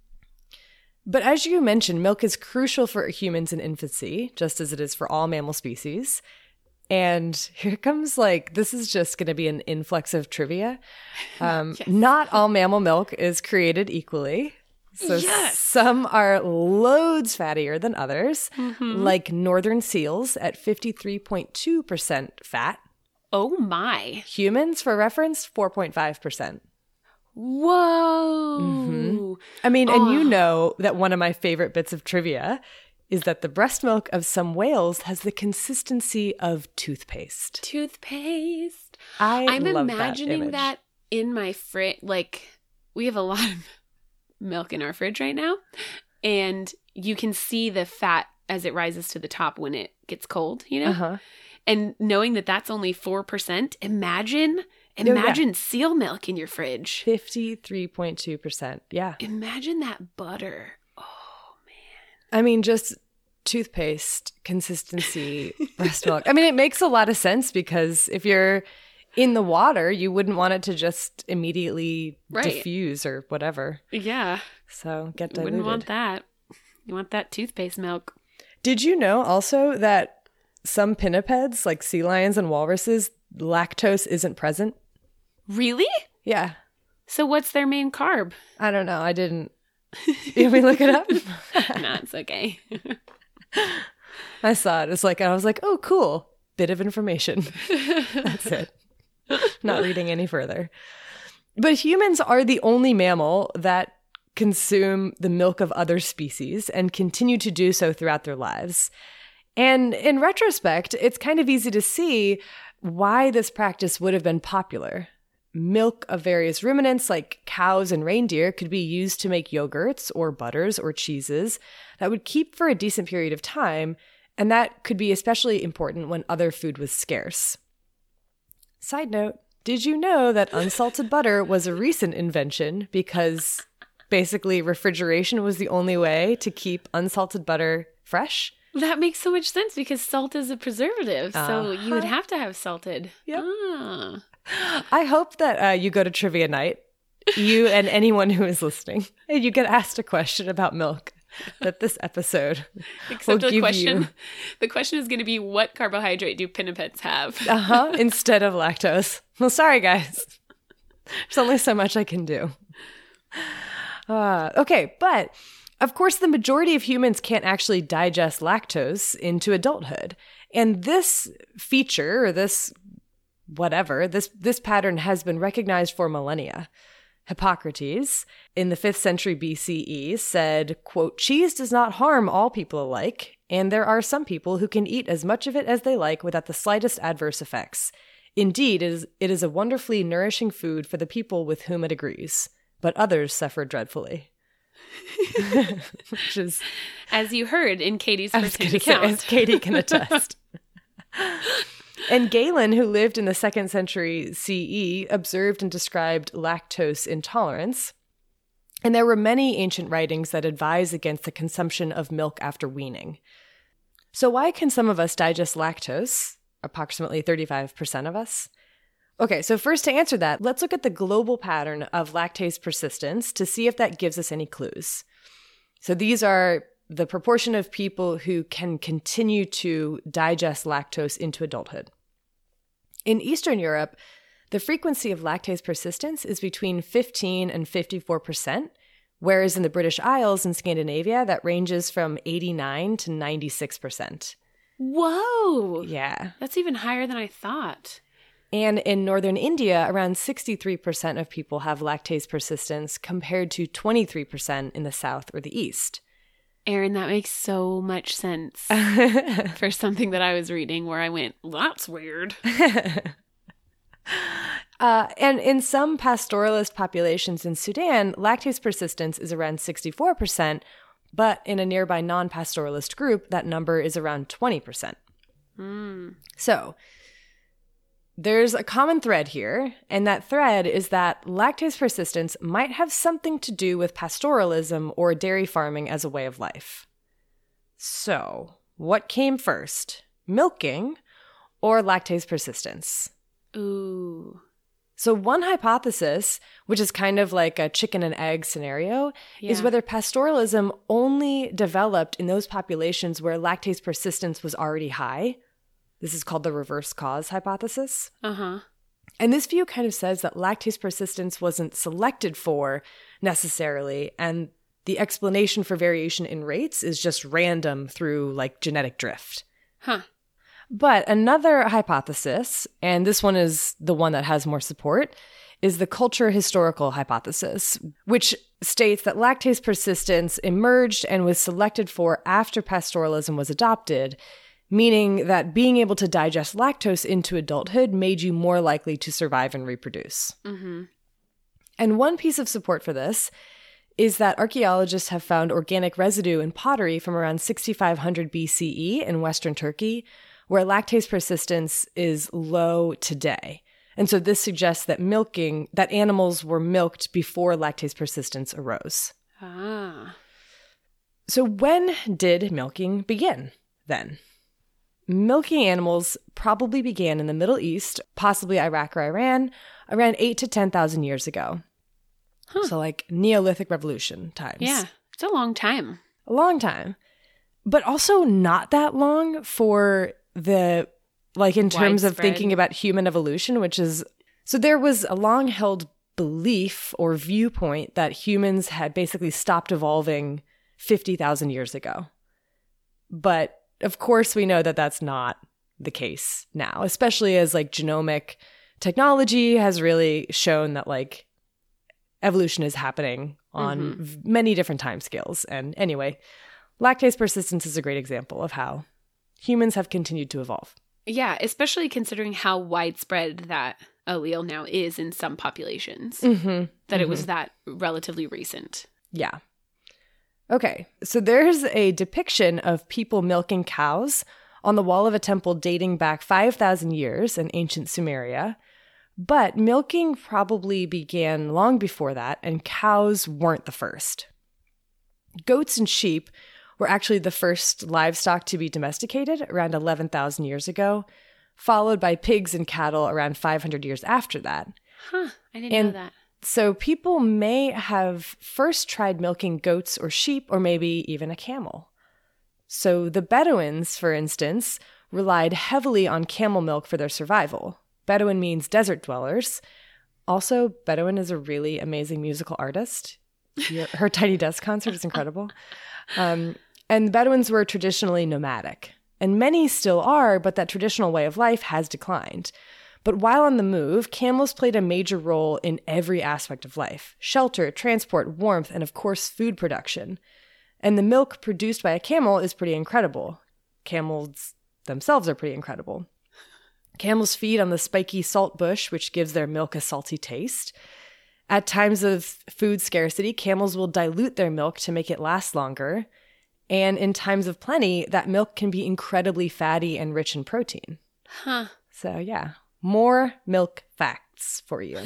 [SPEAKER 2] But as you mentioned, milk is crucial for humans in infancy, just as it is for all mammal species. And here comes, like, this is just going to be an influx of trivia. Um, yes. Not all mammal milk is created equally. So
[SPEAKER 3] yes.
[SPEAKER 2] Some are loads fattier than others,
[SPEAKER 3] mm-hmm.
[SPEAKER 2] like northern seals at fifty-three point two percent fat.
[SPEAKER 3] Oh, my.
[SPEAKER 2] Humans, for reference, four point five percent.
[SPEAKER 3] Whoa.
[SPEAKER 2] Mm-hmm. I mean, and oh. you know that one of my favorite bits of trivia is that the breast milk of some whales has the consistency of toothpaste.
[SPEAKER 3] Toothpaste.
[SPEAKER 2] I
[SPEAKER 3] I'm
[SPEAKER 2] love
[SPEAKER 3] imagining
[SPEAKER 2] that,
[SPEAKER 3] that in my fridge. Like, we have a lot of milk in our fridge right now, and you can see the fat as it rises to the top when it gets cold, you know?
[SPEAKER 2] Uh-huh.
[SPEAKER 3] And knowing that that's only four percent, imagine... Imagine
[SPEAKER 2] oh, yeah.
[SPEAKER 3] seal milk in your fridge.
[SPEAKER 2] fifty-three point two percent. Yeah.
[SPEAKER 3] Imagine that butter. Oh, man.
[SPEAKER 2] I mean, just toothpaste consistency, breast milk. I mean, it makes a lot of sense because if you're in the water, you wouldn't want it to just immediately right. diffuse or whatever.
[SPEAKER 3] Yeah.
[SPEAKER 2] So get diluted.
[SPEAKER 3] You wouldn't want that. You want that toothpaste milk.
[SPEAKER 2] Did you know also that some pinnipeds, like sea lions and walruses, lactose isn't present?
[SPEAKER 3] Really?
[SPEAKER 2] Yeah.
[SPEAKER 3] So what's their main carb?
[SPEAKER 2] I don't know. I didn't. You want me to look it up?
[SPEAKER 3] No, it's okay.
[SPEAKER 2] I saw it. It's like, I was like, oh, cool. Bit of information. That's it. Not reading any further. But humans are the only mammal that consume the milk of other species and continue to do so throughout their lives. And in retrospect, it's kind of easy to see why this practice would have been popular. Milk of various ruminants like cows and reindeer could be used to make yogurts or butters or cheeses that would keep for a decent period of time, and that could be especially important when other food was scarce. Side note, did you know that unsalted butter was a recent invention because basically refrigeration was the only way to keep unsalted butter fresh?
[SPEAKER 3] That makes so much sense because salt is a preservative, so uh-huh. you would have to have salted.
[SPEAKER 2] Yep.
[SPEAKER 3] Ah.
[SPEAKER 2] I hope that uh, you go to trivia night, you and anyone who is listening, and you get asked a question about milk that this episode
[SPEAKER 3] Except
[SPEAKER 2] will
[SPEAKER 3] the
[SPEAKER 2] give
[SPEAKER 3] question,
[SPEAKER 2] you.
[SPEAKER 3] The question is going to be, what carbohydrate do pinnipeds have?
[SPEAKER 2] Uh-huh, instead of lactose. Well, sorry, guys. There's only so much I can do. Uh, okay, but... Of course, the majority of humans can't actually digest lactose into adulthood. And this feature, or this whatever, this, this pattern has been recognized for millennia. Hippocrates, in the fifth century B C E, said, quote, "Cheese does not harm all people alike, and there are some people who can eat as much of it as they like without the slightest adverse effects. Indeed, it is, it is a wonderfully nourishing food for the people with whom it agrees, but others suffer dreadfully." Which is,
[SPEAKER 3] as you heard in Katie's
[SPEAKER 2] I was
[SPEAKER 3] first-hand
[SPEAKER 2] gonna say,
[SPEAKER 3] account.
[SPEAKER 2] as Katie can attest. And Galen, who lived in the second century C E, observed and described lactose intolerance. And there were many ancient writings that advise against the consumption of milk after weaning. So why can some of us digest lactose? Approximately thirty-five percent of us. Okay, so first to answer that, let's look at the global pattern of lactase persistence to see if that gives us any clues. So these are the proportion of people who can continue to digest lactose into adulthood. In Eastern Europe, the frequency of lactase persistence is between fifteen and fifty-four percent, whereas in the British Isles and Scandinavia, that ranges from eighty-nine to ninety-six percent.
[SPEAKER 3] Whoa!
[SPEAKER 2] Yeah.
[SPEAKER 3] That's even higher than I thought.
[SPEAKER 2] And in northern India, around sixty-three percent of people have lactase persistence compared to twenty-three percent in the south or the east.
[SPEAKER 3] Erin, that makes so much sense for something that I was reading where I went, well, that's weird.
[SPEAKER 2] uh, and in some pastoralist populations in Sudan, lactase persistence is around sixty-four percent, but in a nearby non-pastoralist group, that number is around twenty percent.
[SPEAKER 3] Mm.
[SPEAKER 2] So there's a common thread here, and that thread is that lactase persistence might have something to do with pastoralism or dairy farming as a way of life. So, what came first, milking or lactase persistence?
[SPEAKER 3] Ooh.
[SPEAKER 2] So one hypothesis, which is kind of like a chicken and egg scenario,
[SPEAKER 3] Yeah.
[SPEAKER 2] is whether pastoralism only developed in those populations where lactase persistence was already high. This is called the reverse cause hypothesis.
[SPEAKER 3] Uh-huh.
[SPEAKER 2] And this view kind of says that lactase persistence wasn't selected for necessarily, and the explanation for variation in rates is just random through like genetic drift.
[SPEAKER 3] Huh.
[SPEAKER 2] But another hypothesis, and this one is the one that has more support, is the culture historical hypothesis, which states that lactase persistence emerged and was selected for after pastoralism was adopted, meaning that being able to digest lactose into adulthood made you more likely to survive and reproduce.
[SPEAKER 3] Mm-hmm.
[SPEAKER 2] And one piece of support for this is that archaeologists have found organic residue in pottery from around sixty-five hundred B C E in Western Turkey, where lactase persistence is low today. And so this suggests that milking, that animals were milked before lactase persistence arose.
[SPEAKER 3] Ah.
[SPEAKER 2] So when did milking begin then? Milking animals probably began in the Middle East, possibly Iraq or Iran, around eight to ten thousand years ago.
[SPEAKER 3] Huh.
[SPEAKER 2] So like Neolithic Revolution times.
[SPEAKER 3] Yeah, it's a long time.
[SPEAKER 2] A long time. But also not that long for the, like in terms of
[SPEAKER 3] Widespread.
[SPEAKER 2] thinking about human evolution, which is, so there was a long held belief or viewpoint that humans had basically stopped evolving fifty thousand years ago. But of course, we know that that's not the case now, especially as like genomic technology has really shown that like evolution is happening on
[SPEAKER 3] Mm-hmm.
[SPEAKER 2] v- many different timescales. And anyway, lactase persistence is a great example of how humans have continued to evolve.
[SPEAKER 3] Yeah, especially considering how widespread that allele now is in some populations,
[SPEAKER 2] Mm-hmm.
[SPEAKER 3] that it was that relatively recent.
[SPEAKER 2] Yeah. Okay, so there's a depiction of people milking cows on the wall of a temple dating back five thousand years in ancient Sumeria. But milking probably began long before that, and cows weren't the first. Goats and sheep were actually the first livestock to be domesticated around eleven thousand years ago, followed by pigs and cattle around five hundred years after that.
[SPEAKER 3] Huh, I didn't
[SPEAKER 2] And
[SPEAKER 3] know that.
[SPEAKER 2] So people may have first tried milking goats or sheep or maybe even a camel. So the Bedouins, for instance, relied heavily on camel milk for their survival. Bedouin means desert dwellers. Also, Bedouin is a really amazing musical artist. Your- Her Tiny Desk concert is incredible. Um, and the Bedouins were traditionally nomadic. And many still are, but that traditional way of life has declined. But while on the move, camels played a major role in every aspect of life: shelter, transport, warmth, and of course, food production. And the milk produced by a camel is pretty incredible. Camels themselves are pretty incredible. Camels feed on the spiky salt bush, which gives their milk a salty taste. At times of food scarcity, camels will dilute their milk to make it last longer. And in times of plenty, that milk can be incredibly fatty and rich in protein.
[SPEAKER 3] Huh.
[SPEAKER 2] So yeah, more milk facts for you.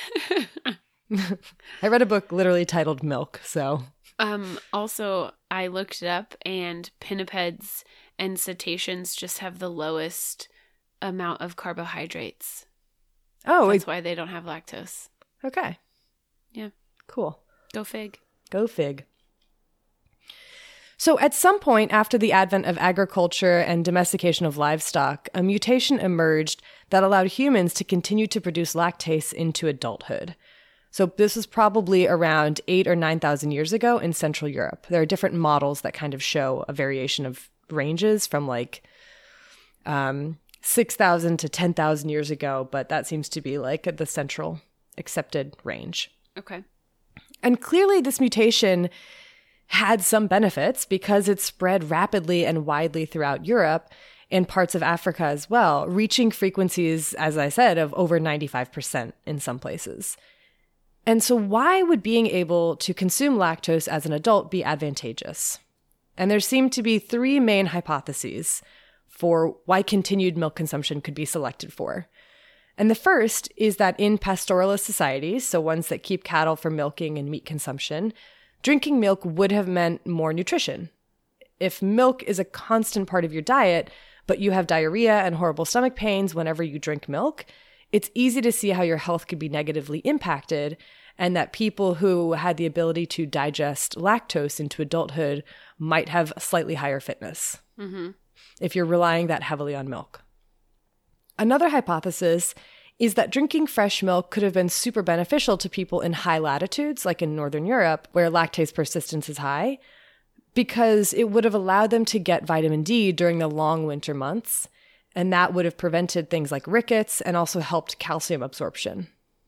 [SPEAKER 2] I read a book literally titled Milk, so.
[SPEAKER 3] Um, also, I looked it up, and pinnipeds and cetaceans just have the lowest amount of carbohydrates.
[SPEAKER 2] Oh,
[SPEAKER 3] That's
[SPEAKER 2] it,
[SPEAKER 3] why they don't have lactose.
[SPEAKER 2] okay.
[SPEAKER 3] Yeah.
[SPEAKER 2] Cool.
[SPEAKER 3] Go fig.
[SPEAKER 2] Go fig. So at some point after the advent of agriculture and domestication of livestock, a mutation emerged that allowed humans to continue to produce lactase into adulthood. So this was probably around eight or nine thousand years ago in Central Europe. There are different models that kind of show a variation of ranges from like um, six thousand to ten thousand years ago, but that seems to be like the central accepted range.
[SPEAKER 3] Okay.
[SPEAKER 2] And clearly this mutation had some benefits because it spread rapidly and widely throughout Europe and parts of Africa as well, reaching frequencies, as I said, of over ninety-five percent in some places. And so why would being able to consume lactose as an adult be advantageous? And there seem to be three main hypotheses for why continued milk consumption could be selected for. And the first is that in pastoralist societies, so ones that keep cattle for milking and meat consumption, drinking milk would have meant more nutrition. If milk is a constant part of your diet, but you have diarrhea and horrible stomach pains whenever you drink milk, it's easy to see how your health could be negatively impacted, and that people who had the ability to digest lactose into adulthood might have slightly higher fitness
[SPEAKER 3] Mm-hmm.
[SPEAKER 2] if you're relying that heavily on milk. Another hypothesis is that drinking fresh milk could have been super beneficial to people in high latitudes, like in Northern Europe, where lactase persistence is high, because it would have allowed them to get vitamin D during the long winter months, and that would have prevented things like rickets and also helped calcium absorption.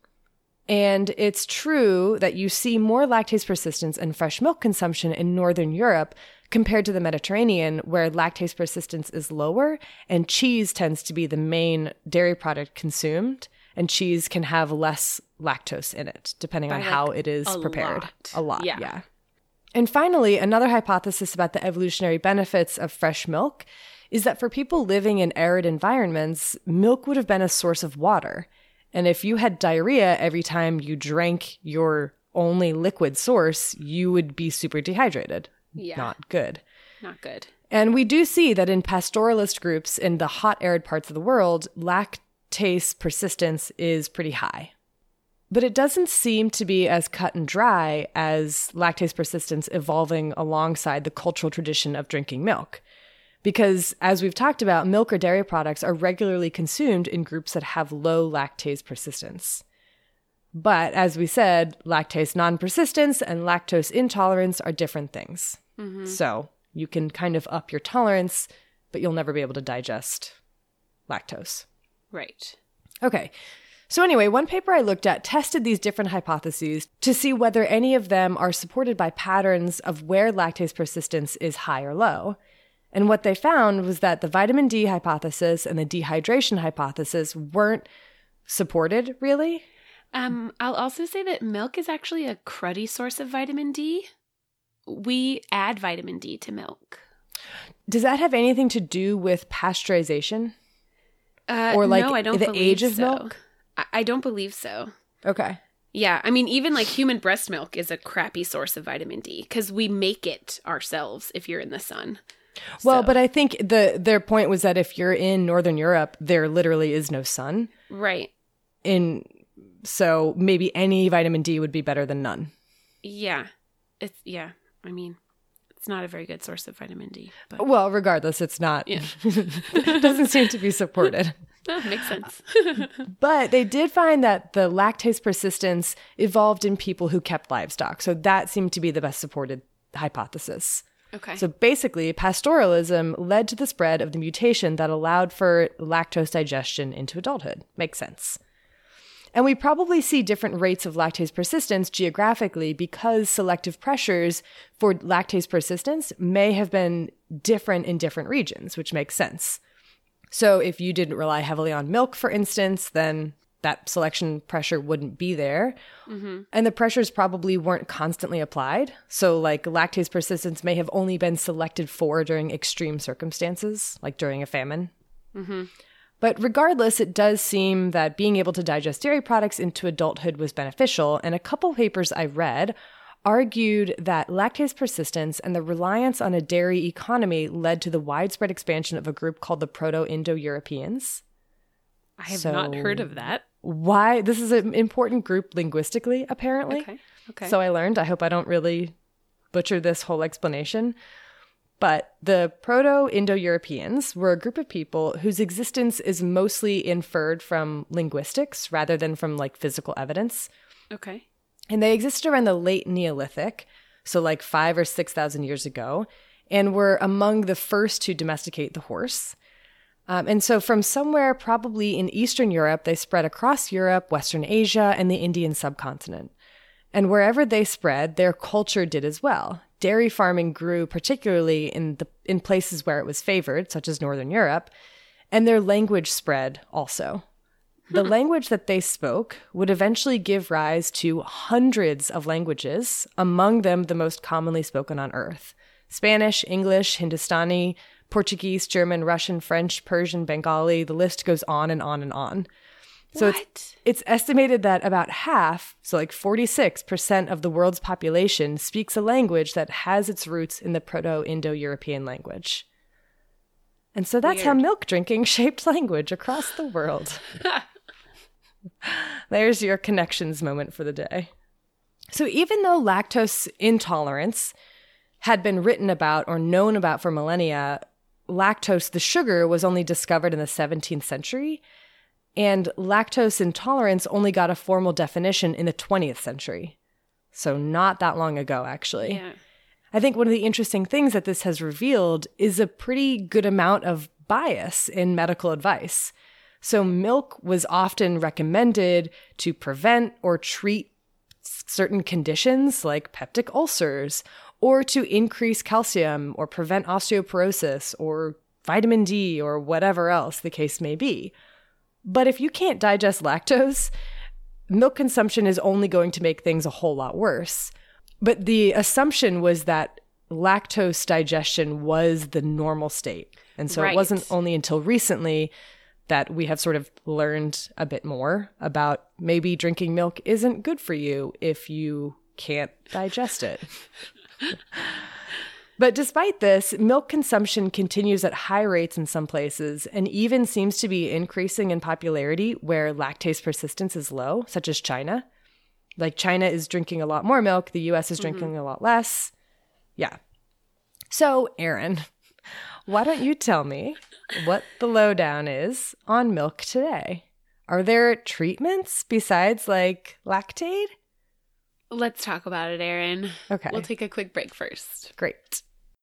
[SPEAKER 2] And it's true that you see more lactase persistence and fresh milk consumption in Northern Europe compared to the Mediterranean, where lactase persistence is lower and cheese tends to be the main dairy product consumed, and cheese can have less lactose in it, depending
[SPEAKER 3] By
[SPEAKER 2] on
[SPEAKER 3] like
[SPEAKER 2] how it is
[SPEAKER 3] a
[SPEAKER 2] prepared.
[SPEAKER 3] lot.
[SPEAKER 2] A lot,
[SPEAKER 3] Yeah.
[SPEAKER 2] yeah. And finally, another hypothesis about the evolutionary benefits of fresh milk is that for people living in arid environments, milk would have been a source of water. And if you had diarrhea every time you drank your only liquid source, you would be super dehydrated.
[SPEAKER 3] Yeah.
[SPEAKER 2] Not good.
[SPEAKER 3] Not good.
[SPEAKER 2] And we do see that in pastoralist groups in the hot, arid parts of the world, lactase persistence is pretty high. But it doesn't seem to be as cut and dry as lactase persistence evolving alongside the cultural tradition of drinking milk. Because, as we've talked about, milk or dairy products are regularly consumed in groups that have low lactase persistence. But, as we said, lactase non-persistence and lactose intolerance are different things.
[SPEAKER 3] Mm-hmm.
[SPEAKER 2] So, you can kind of up your tolerance, but you'll never be able to digest lactose.
[SPEAKER 3] Right.
[SPEAKER 2] Okay. So anyway, one paper I looked at tested these different hypotheses to see whether any of them are supported by patterns of where lactase persistence is high or low. And what they found was that the vitamin D hypothesis and the dehydration hypothesis weren't supported, really.
[SPEAKER 3] Um, I'll also say that milk is actually a cruddy source of vitamin D. We add vitamin D to milk.
[SPEAKER 2] Does that have anything to do with pasteurization?
[SPEAKER 3] Uh,
[SPEAKER 2] Or like
[SPEAKER 3] no, I don't
[SPEAKER 2] the
[SPEAKER 3] believe
[SPEAKER 2] age of
[SPEAKER 3] so.
[SPEAKER 2] milk?
[SPEAKER 3] I, I don't believe so.
[SPEAKER 2] Okay.
[SPEAKER 3] Yeah, I mean, even like human breast milk is a crappy source of vitamin D because we make it ourselves if you're in the sun.
[SPEAKER 2] Well,
[SPEAKER 3] So-
[SPEAKER 2] but I think the their point was that if you're in Northern Europe, there literally is no sun.
[SPEAKER 3] Right.
[SPEAKER 2] In so maybe any vitamin D would be better than none.
[SPEAKER 3] Yeah. It's, yeah. I mean, it's not a very good source of vitamin D. But
[SPEAKER 2] Well, regardless, it's not.
[SPEAKER 3] Yeah.
[SPEAKER 2] It doesn't seem to be supported.
[SPEAKER 3] that makes sense.
[SPEAKER 2] But they did find that the lactase persistence evolved in people who kept livestock. So that seemed to be the best supported hypothesis.
[SPEAKER 3] Okay.
[SPEAKER 2] So basically, pastoralism led to the spread of the mutation that allowed for lactose digestion into adulthood. Makes sense. And we probably see different rates of lactase persistence geographically because selective pressures for lactase persistence may have been different in different regions, which makes sense. So if you didn't rely heavily on milk, for instance, then that selection pressure wouldn't be there.
[SPEAKER 3] Mm-hmm.
[SPEAKER 2] And the pressures probably weren't constantly applied. So like lactase persistence may have only been selected for during extreme circumstances, like during a famine.
[SPEAKER 3] Mm-hmm.
[SPEAKER 2] But regardless, it does seem that being able to digest dairy products into adulthood was beneficial. And a couple papers I read argued that lactase persistence and the reliance on a dairy economy led to the widespread expansion of a group called the Proto-Indo-Europeans.
[SPEAKER 3] I have
[SPEAKER 2] So
[SPEAKER 3] not heard of that.
[SPEAKER 2] Why? This is an important group linguistically, apparently.
[SPEAKER 3] Okay. Okay.
[SPEAKER 2] So I learned. I hope I don't really butcher this whole explanation. But the Proto-Indo-Europeans were a group of people whose existence is mostly inferred from linguistics rather than from like physical evidence.
[SPEAKER 3] Okay.
[SPEAKER 2] And they existed around the late Neolithic, so like five or six thousand years ago, and were among the first to domesticate the horse. Um, and so from somewhere probably in Eastern Europe, they spread across Europe, Western Asia, and the Indian subcontinent. And wherever they spread, their culture did as well. Dairy farming grew particularly in the in places where it was favored, such as Northern Europe, and their language spread also. The language that they spoke would eventually give rise to hundreds of languages, among them the most commonly spoken on Earth. Spanish, English, Hindustani, Portuguese, German, Russian, French, Persian, Bengali, the list goes on and on and on. So
[SPEAKER 3] what?
[SPEAKER 2] It's, it's estimated that about half, so like forty-six percent of the world's population speaks a language that has its roots in the Proto-Indo-European language. And so that's
[SPEAKER 3] Weird.
[SPEAKER 2] how milk drinking shaped language across the world. There's your connections moment for the day. So even though lactose intolerance had been written about or known about for millennia, lactose, the sugar, was only discovered in the seventeenth century, and lactose intolerance only got a formal definition in the twentieth century. So not that long ago, actually.
[SPEAKER 3] Yeah.
[SPEAKER 2] I think one of the interesting things that this has revealed is a pretty good amount of bias in medical advice. So milk was often recommended to prevent or treat certain conditions like peptic ulcers, or to increase calcium or prevent osteoporosis or vitamin D or whatever else the case may be. But if you can't digest lactose, milk consumption is only going to make things a whole lot worse. But the assumption was that lactose digestion was the normal state. And so
[SPEAKER 3] Right.
[SPEAKER 2] it wasn't only until recently that we have sort of learned a bit more about maybe drinking milk isn't good for you if you can't digest it. But despite this, milk consumption continues at high rates in some places and even seems to be increasing in popularity where lactase persistence is low, such as China. Like China is drinking a lot more milk, the U S is drinking mm-hmm. a lot less. Yeah. So, Erin, why don't you tell me what the lowdown is on milk today? Are there treatments besides like Lactaid?
[SPEAKER 3] Let's talk about it, Erin.
[SPEAKER 2] Okay.
[SPEAKER 3] We'll take a quick break first.
[SPEAKER 2] Great.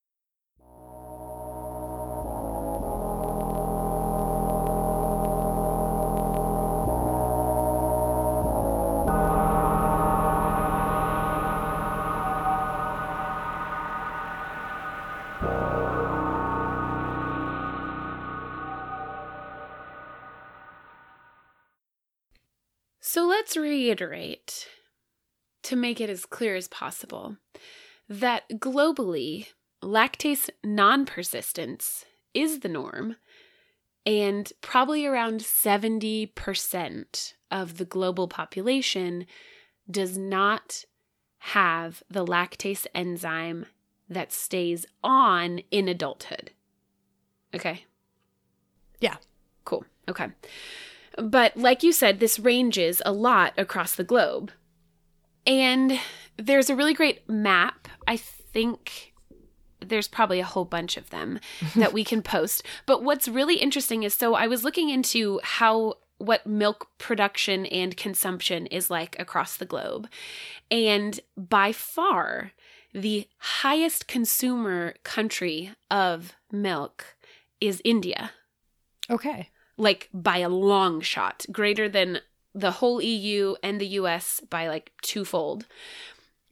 [SPEAKER 3] So let's reiterate, to make it as clear as possible, that globally, lactase non-persistence is the norm, and probably around seventy percent of the global population does not have the lactase enzyme that stays on in adulthood. Okay?
[SPEAKER 2] Yeah.
[SPEAKER 3] Cool. Okay. But like you said, this ranges a lot across the globe. And there's a really great map. I think there's probably a whole bunch of them that we can post. But what's really interesting is, so I was looking into how what milk production and consumption is like across the globe. And by far, the highest consumer country of milk is India.
[SPEAKER 2] Okay.
[SPEAKER 3] Like by a long shot, greater than the whole E U and the U S by like twofold.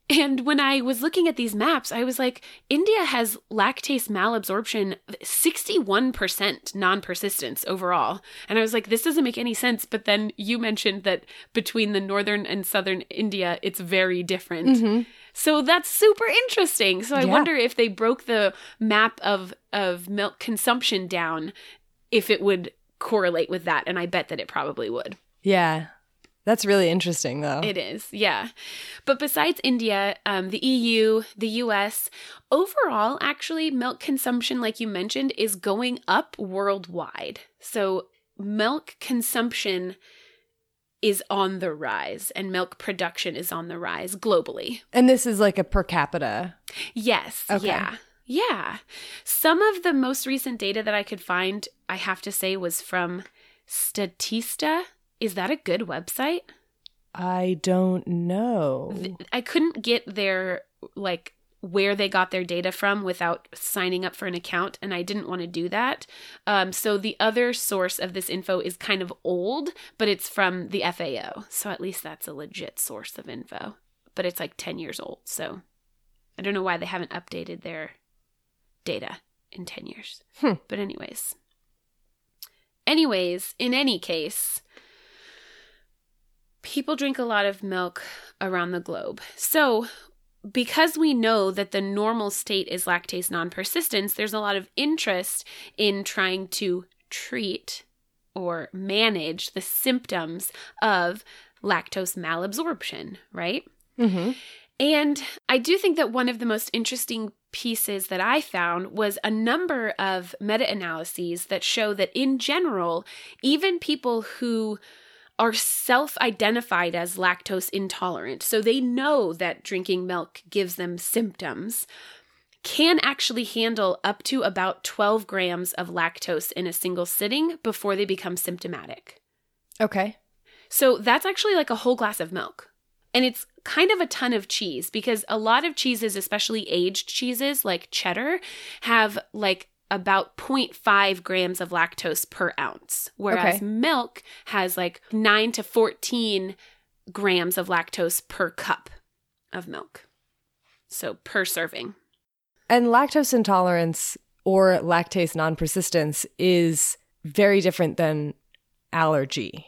[SPEAKER 3] And when I was looking at these maps, I was like, India has lactase malabsorption sixty-one percent non-persistence overall. And I was like, this doesn't make any sense. But then you mentioned that between the northern and southern India, it's very different. Mm-hmm. So that's super interesting. So I yeah. wonder if they broke the map of, of milk consumption down, if it would correlate with that. And I bet that it probably would.
[SPEAKER 2] Yeah. That's really interesting, though.
[SPEAKER 3] It is, yeah. But besides India, um, the E U, the U S, overall, actually, milk consumption, like you mentioned, is going up worldwide. So milk consumption is on the rise, and milk production is on the rise globally.
[SPEAKER 2] And this is like a per capita?
[SPEAKER 3] Yes, okay. yeah. Yeah. Some of the most recent data that I could find, I have to say, was from Statista. Is that a good website?
[SPEAKER 2] I don't know.
[SPEAKER 3] I couldn't get their, like, where they got their data from without signing up for an account, and I didn't want to do that. Um, so the other source of this info is kind of old, but it's from the F A O. So at least that's a legit source of info. But it's like ten years old, so I don't know why they haven't updated their data in ten years.
[SPEAKER 2] Hmm.
[SPEAKER 3] But anyways. Anyways, in any case, people drink a lot of milk around the globe. So because we know that the normal state is lactase non-persistence, there's a lot of interest in trying to treat or manage the symptoms of lactose malabsorption, right?
[SPEAKER 2] Mm-hmm.
[SPEAKER 3] And I do think that one of the most interesting pieces that I found was a number of meta-analyses that show that in general, even people who are self-identified as lactose intolerant, so they know that drinking milk gives them symptoms, can actually handle up to about twelve grams of lactose in a single sitting before they become symptomatic.
[SPEAKER 2] Okay.
[SPEAKER 3] So that's actually like a whole glass of milk. And it's kind of a ton of cheese because a lot of cheeses, especially aged cheeses like cheddar, have like about zero point five grams of lactose per ounce, whereas okay. milk has like nine to fourteen grams of lactose per cup of milk. So per serving.
[SPEAKER 2] And lactose intolerance or lactase non-persistence is very different than allergy.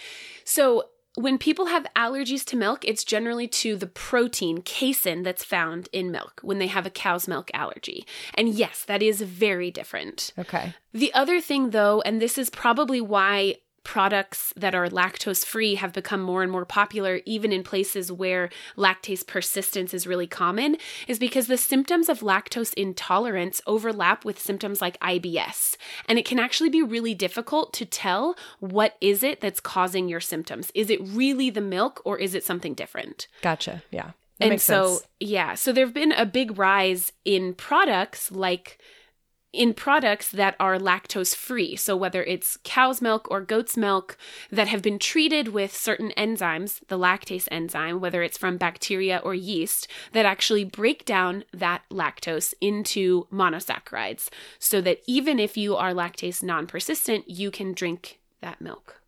[SPEAKER 3] So when people have allergies to milk, it's generally to the protein casein that's found in milk when they have a cow's milk allergy. And yes, that is very different.
[SPEAKER 2] Okay.
[SPEAKER 3] The other thing, though, and this is probably why products that are lactose-free have become more and more popular, even in places where lactase persistence is really common, is because the symptoms of lactose intolerance overlap with symptoms like I B S. And it can actually be really difficult to tell what is it that's causing your symptoms. Is it really the milk or is it something different?
[SPEAKER 2] Gotcha. Yeah. That
[SPEAKER 3] and
[SPEAKER 2] makes
[SPEAKER 3] so,
[SPEAKER 2] sense.
[SPEAKER 3] yeah. So there have been a big rise in products like in products that are lactose-free. So whether it's cow's milk or goat's milk that have been treated with certain enzymes, the lactase enzyme, whether it's from bacteria or yeast, that actually break down that lactose into monosaccharides so that even if you are lactase non-persistent, you can drink that milk.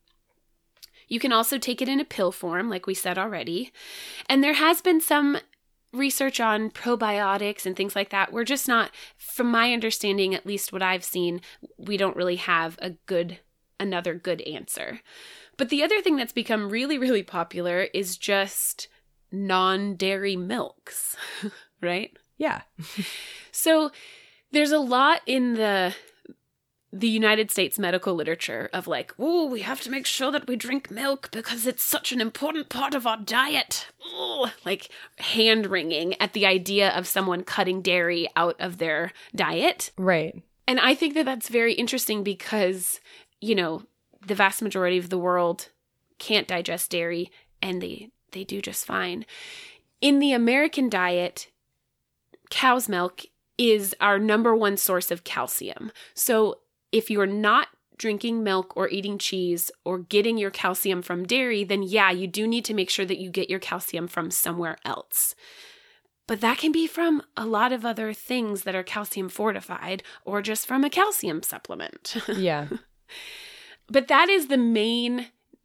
[SPEAKER 3] You can also take it in a pill form, like we said already. And there has been some research on probiotics and things like that. We're just not, from my understanding, at least what I've seen, we don't really have a good, another good answer. But the other thing that's become really, really popular is just non-dairy milks, right?
[SPEAKER 2] Yeah.
[SPEAKER 3] So there's a lot in the the United States medical literature of like, oh, we have to make sure that we drink milk because it's such an important part of our diet. Ooh, like hand-wringing at the idea of someone cutting dairy out of their diet.
[SPEAKER 2] Right.
[SPEAKER 3] And I think that that's very interesting because, you know, the vast majority of the world can't digest dairy and they, they do just fine. In the American diet, cow's milk is our number one source of calcium. So if you're not drinking milk or eating cheese or getting your calcium from dairy, then yeah, you do need to make sure that you get your calcium from somewhere else. But that can be from a lot of other things that are calcium fortified or just from a calcium supplement.
[SPEAKER 2] Yeah.
[SPEAKER 3] But that is the main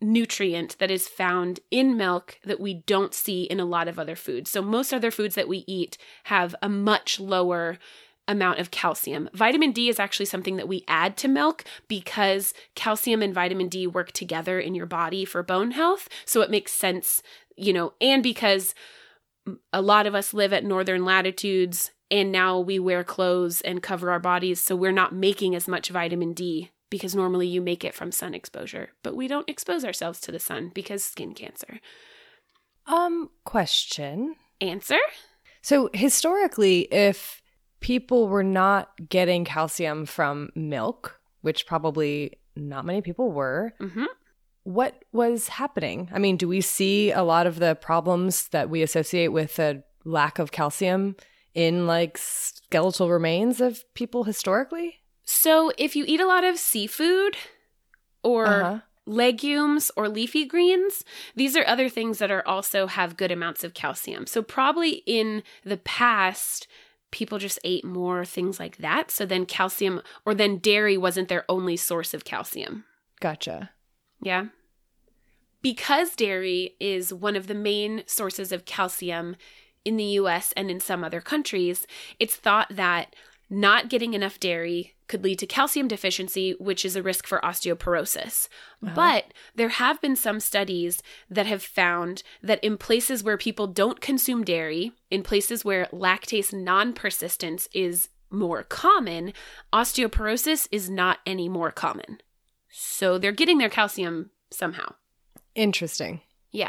[SPEAKER 3] nutrient that is found in milk that we don't see in a lot of other foods. So most other foods that we eat have a much lower amount of calcium. Vitamin D is actually something that we add to milk because calcium and vitamin D work together in your body for bone health. So it makes sense, you know, and because a lot of us live at northern latitudes and now we wear clothes and cover our bodies, so we're not making as much vitamin D because normally you make it from sun exposure, but we don't expose ourselves to the sun because skin cancer.
[SPEAKER 2] Um, question.
[SPEAKER 3] Answer?
[SPEAKER 2] So historically, if people were not getting calcium from milk, which probably not many people were,
[SPEAKER 3] Mm-hmm.
[SPEAKER 2] what was happening? I mean, do we see a lot of the problems that we associate with a lack of calcium in like skeletal remains of people historically?
[SPEAKER 3] So if you eat a lot of seafood or
[SPEAKER 2] Uh-huh.
[SPEAKER 3] legumes or leafy greens, these are other things that are also have good amounts of calcium. So probably in the past, people just ate more things like that. So then calcium or then dairy wasn't their only source of calcium.
[SPEAKER 2] Gotcha.
[SPEAKER 3] Yeah. Because dairy is one of the main sources of calcium in the U S and in some other countries, it's thought that not getting enough dairy could lead to calcium deficiency, which is a risk for osteoporosis.
[SPEAKER 2] Uh-huh.
[SPEAKER 3] But there have been some studies that have found that in places where people don't consume dairy, in places where lactase non-persistence is more common, osteoporosis is not any more common. So they're getting their calcium somehow.
[SPEAKER 2] Interesting.
[SPEAKER 3] Yeah.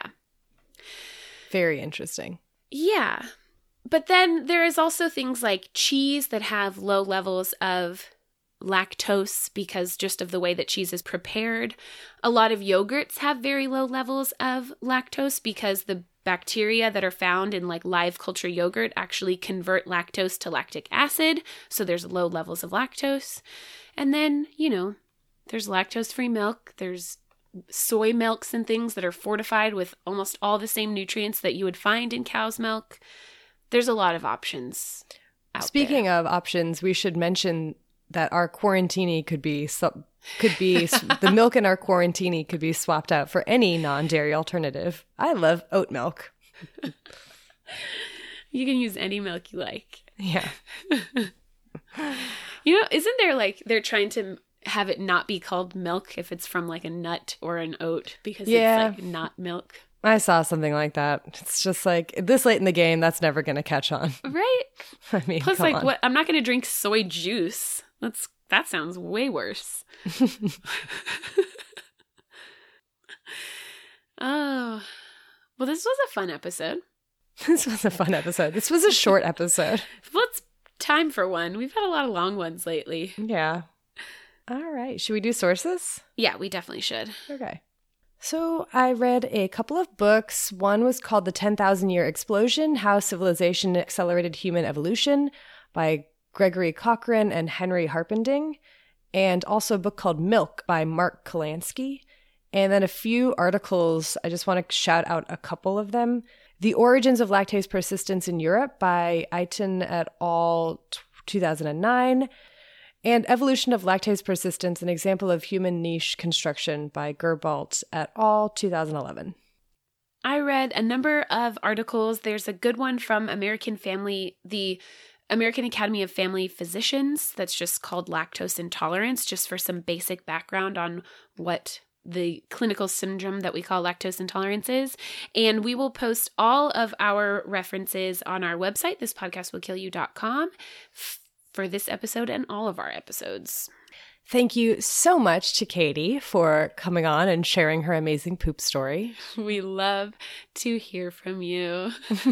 [SPEAKER 2] Very interesting.
[SPEAKER 3] Yeah. But then there is also things like cheese that have low levels of lactose because just of the way that cheese is prepared. A lot of yogurts have very low levels of lactose because the bacteria that are found in like live culture yogurt actually convert lactose to lactic acid. So there's low levels of lactose. And then, you know, there's lactose-free milk. There's soy milks and things that are fortified with almost all the same nutrients that you would find in cow's milk. There's a lot of options out
[SPEAKER 2] Speaking
[SPEAKER 3] there.
[SPEAKER 2] of options, we should mention that our quarantini could be so, could be the milk in our quarantini could be swapped out for any non-dairy alternative. I love oat milk.
[SPEAKER 3] You can use any milk you like.
[SPEAKER 2] Yeah.
[SPEAKER 3] You know, isn't there like they're trying to have it not be called milk if it's from like a nut or an oat because
[SPEAKER 2] Yeah.
[SPEAKER 3] it's like not milk?
[SPEAKER 2] I saw something like that. It's just like this late in the game, that's never going to catch on.
[SPEAKER 3] Right?
[SPEAKER 2] I mean,
[SPEAKER 3] Plus,
[SPEAKER 2] come
[SPEAKER 3] like,
[SPEAKER 2] on.
[SPEAKER 3] what? I'm not going to drink soy juice. That's that sounds way worse. Oh, well, this was a fun episode.
[SPEAKER 2] This was a fun episode. This was a short episode.
[SPEAKER 3] Well, it's time for one. We've had a lot of long ones lately.
[SPEAKER 2] Yeah. All right. Should we do sources?
[SPEAKER 3] Yeah, we definitely should.
[SPEAKER 2] Okay. So I read a couple of books. One was called The ten thousand Year Explosion, How Civilization Accelerated Human Evolution by Gregory Cochrane and Henry Harpending, and also a book called Milk by Mark Kalansky. And then a few articles. I just want to shout out a couple of them. The Origins of Lactase Persistence in Europe by Eitan et al. two thousand nine. And Evolution of Lactase Persistence, an Example of Human Niche Construction by Gerbalt et al. two thousand eleven.
[SPEAKER 3] I read a number of articles. There's a good one from American Family, the American Academy of Family Physicians, that's just called Lactose Intolerance, just for some basic background on what the clinical syndrome that we call lactose intolerance is. And we will post all of our references on our website, this podcast will kill you dot com, for this episode and all of our episodes.
[SPEAKER 2] Thank you so much to Katie for coming on and sharing her amazing poop story.
[SPEAKER 3] We love to hear from you.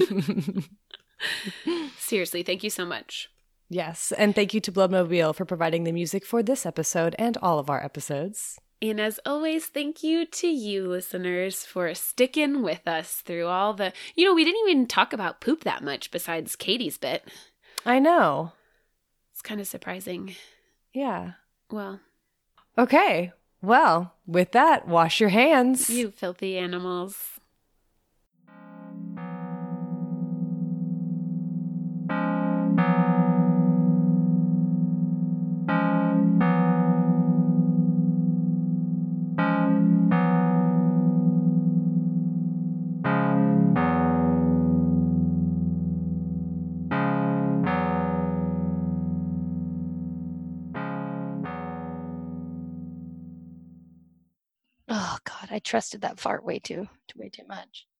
[SPEAKER 3] Seriously, thank you so much.
[SPEAKER 2] Yes, and thank you to Bloodmobile for providing the music for this episode and all of our episodes.
[SPEAKER 3] And as always, thank you to you listeners for sticking with us through all the, you know, we didn't even talk about poop that much besides Katie's bit.
[SPEAKER 2] I know.
[SPEAKER 3] It's kind of surprising.
[SPEAKER 2] Yeah.
[SPEAKER 3] Well,
[SPEAKER 2] Okay. Well, with that, wash your hands.
[SPEAKER 3] you filthy animals.
[SPEAKER 1] I trusted that fart way too, way too much.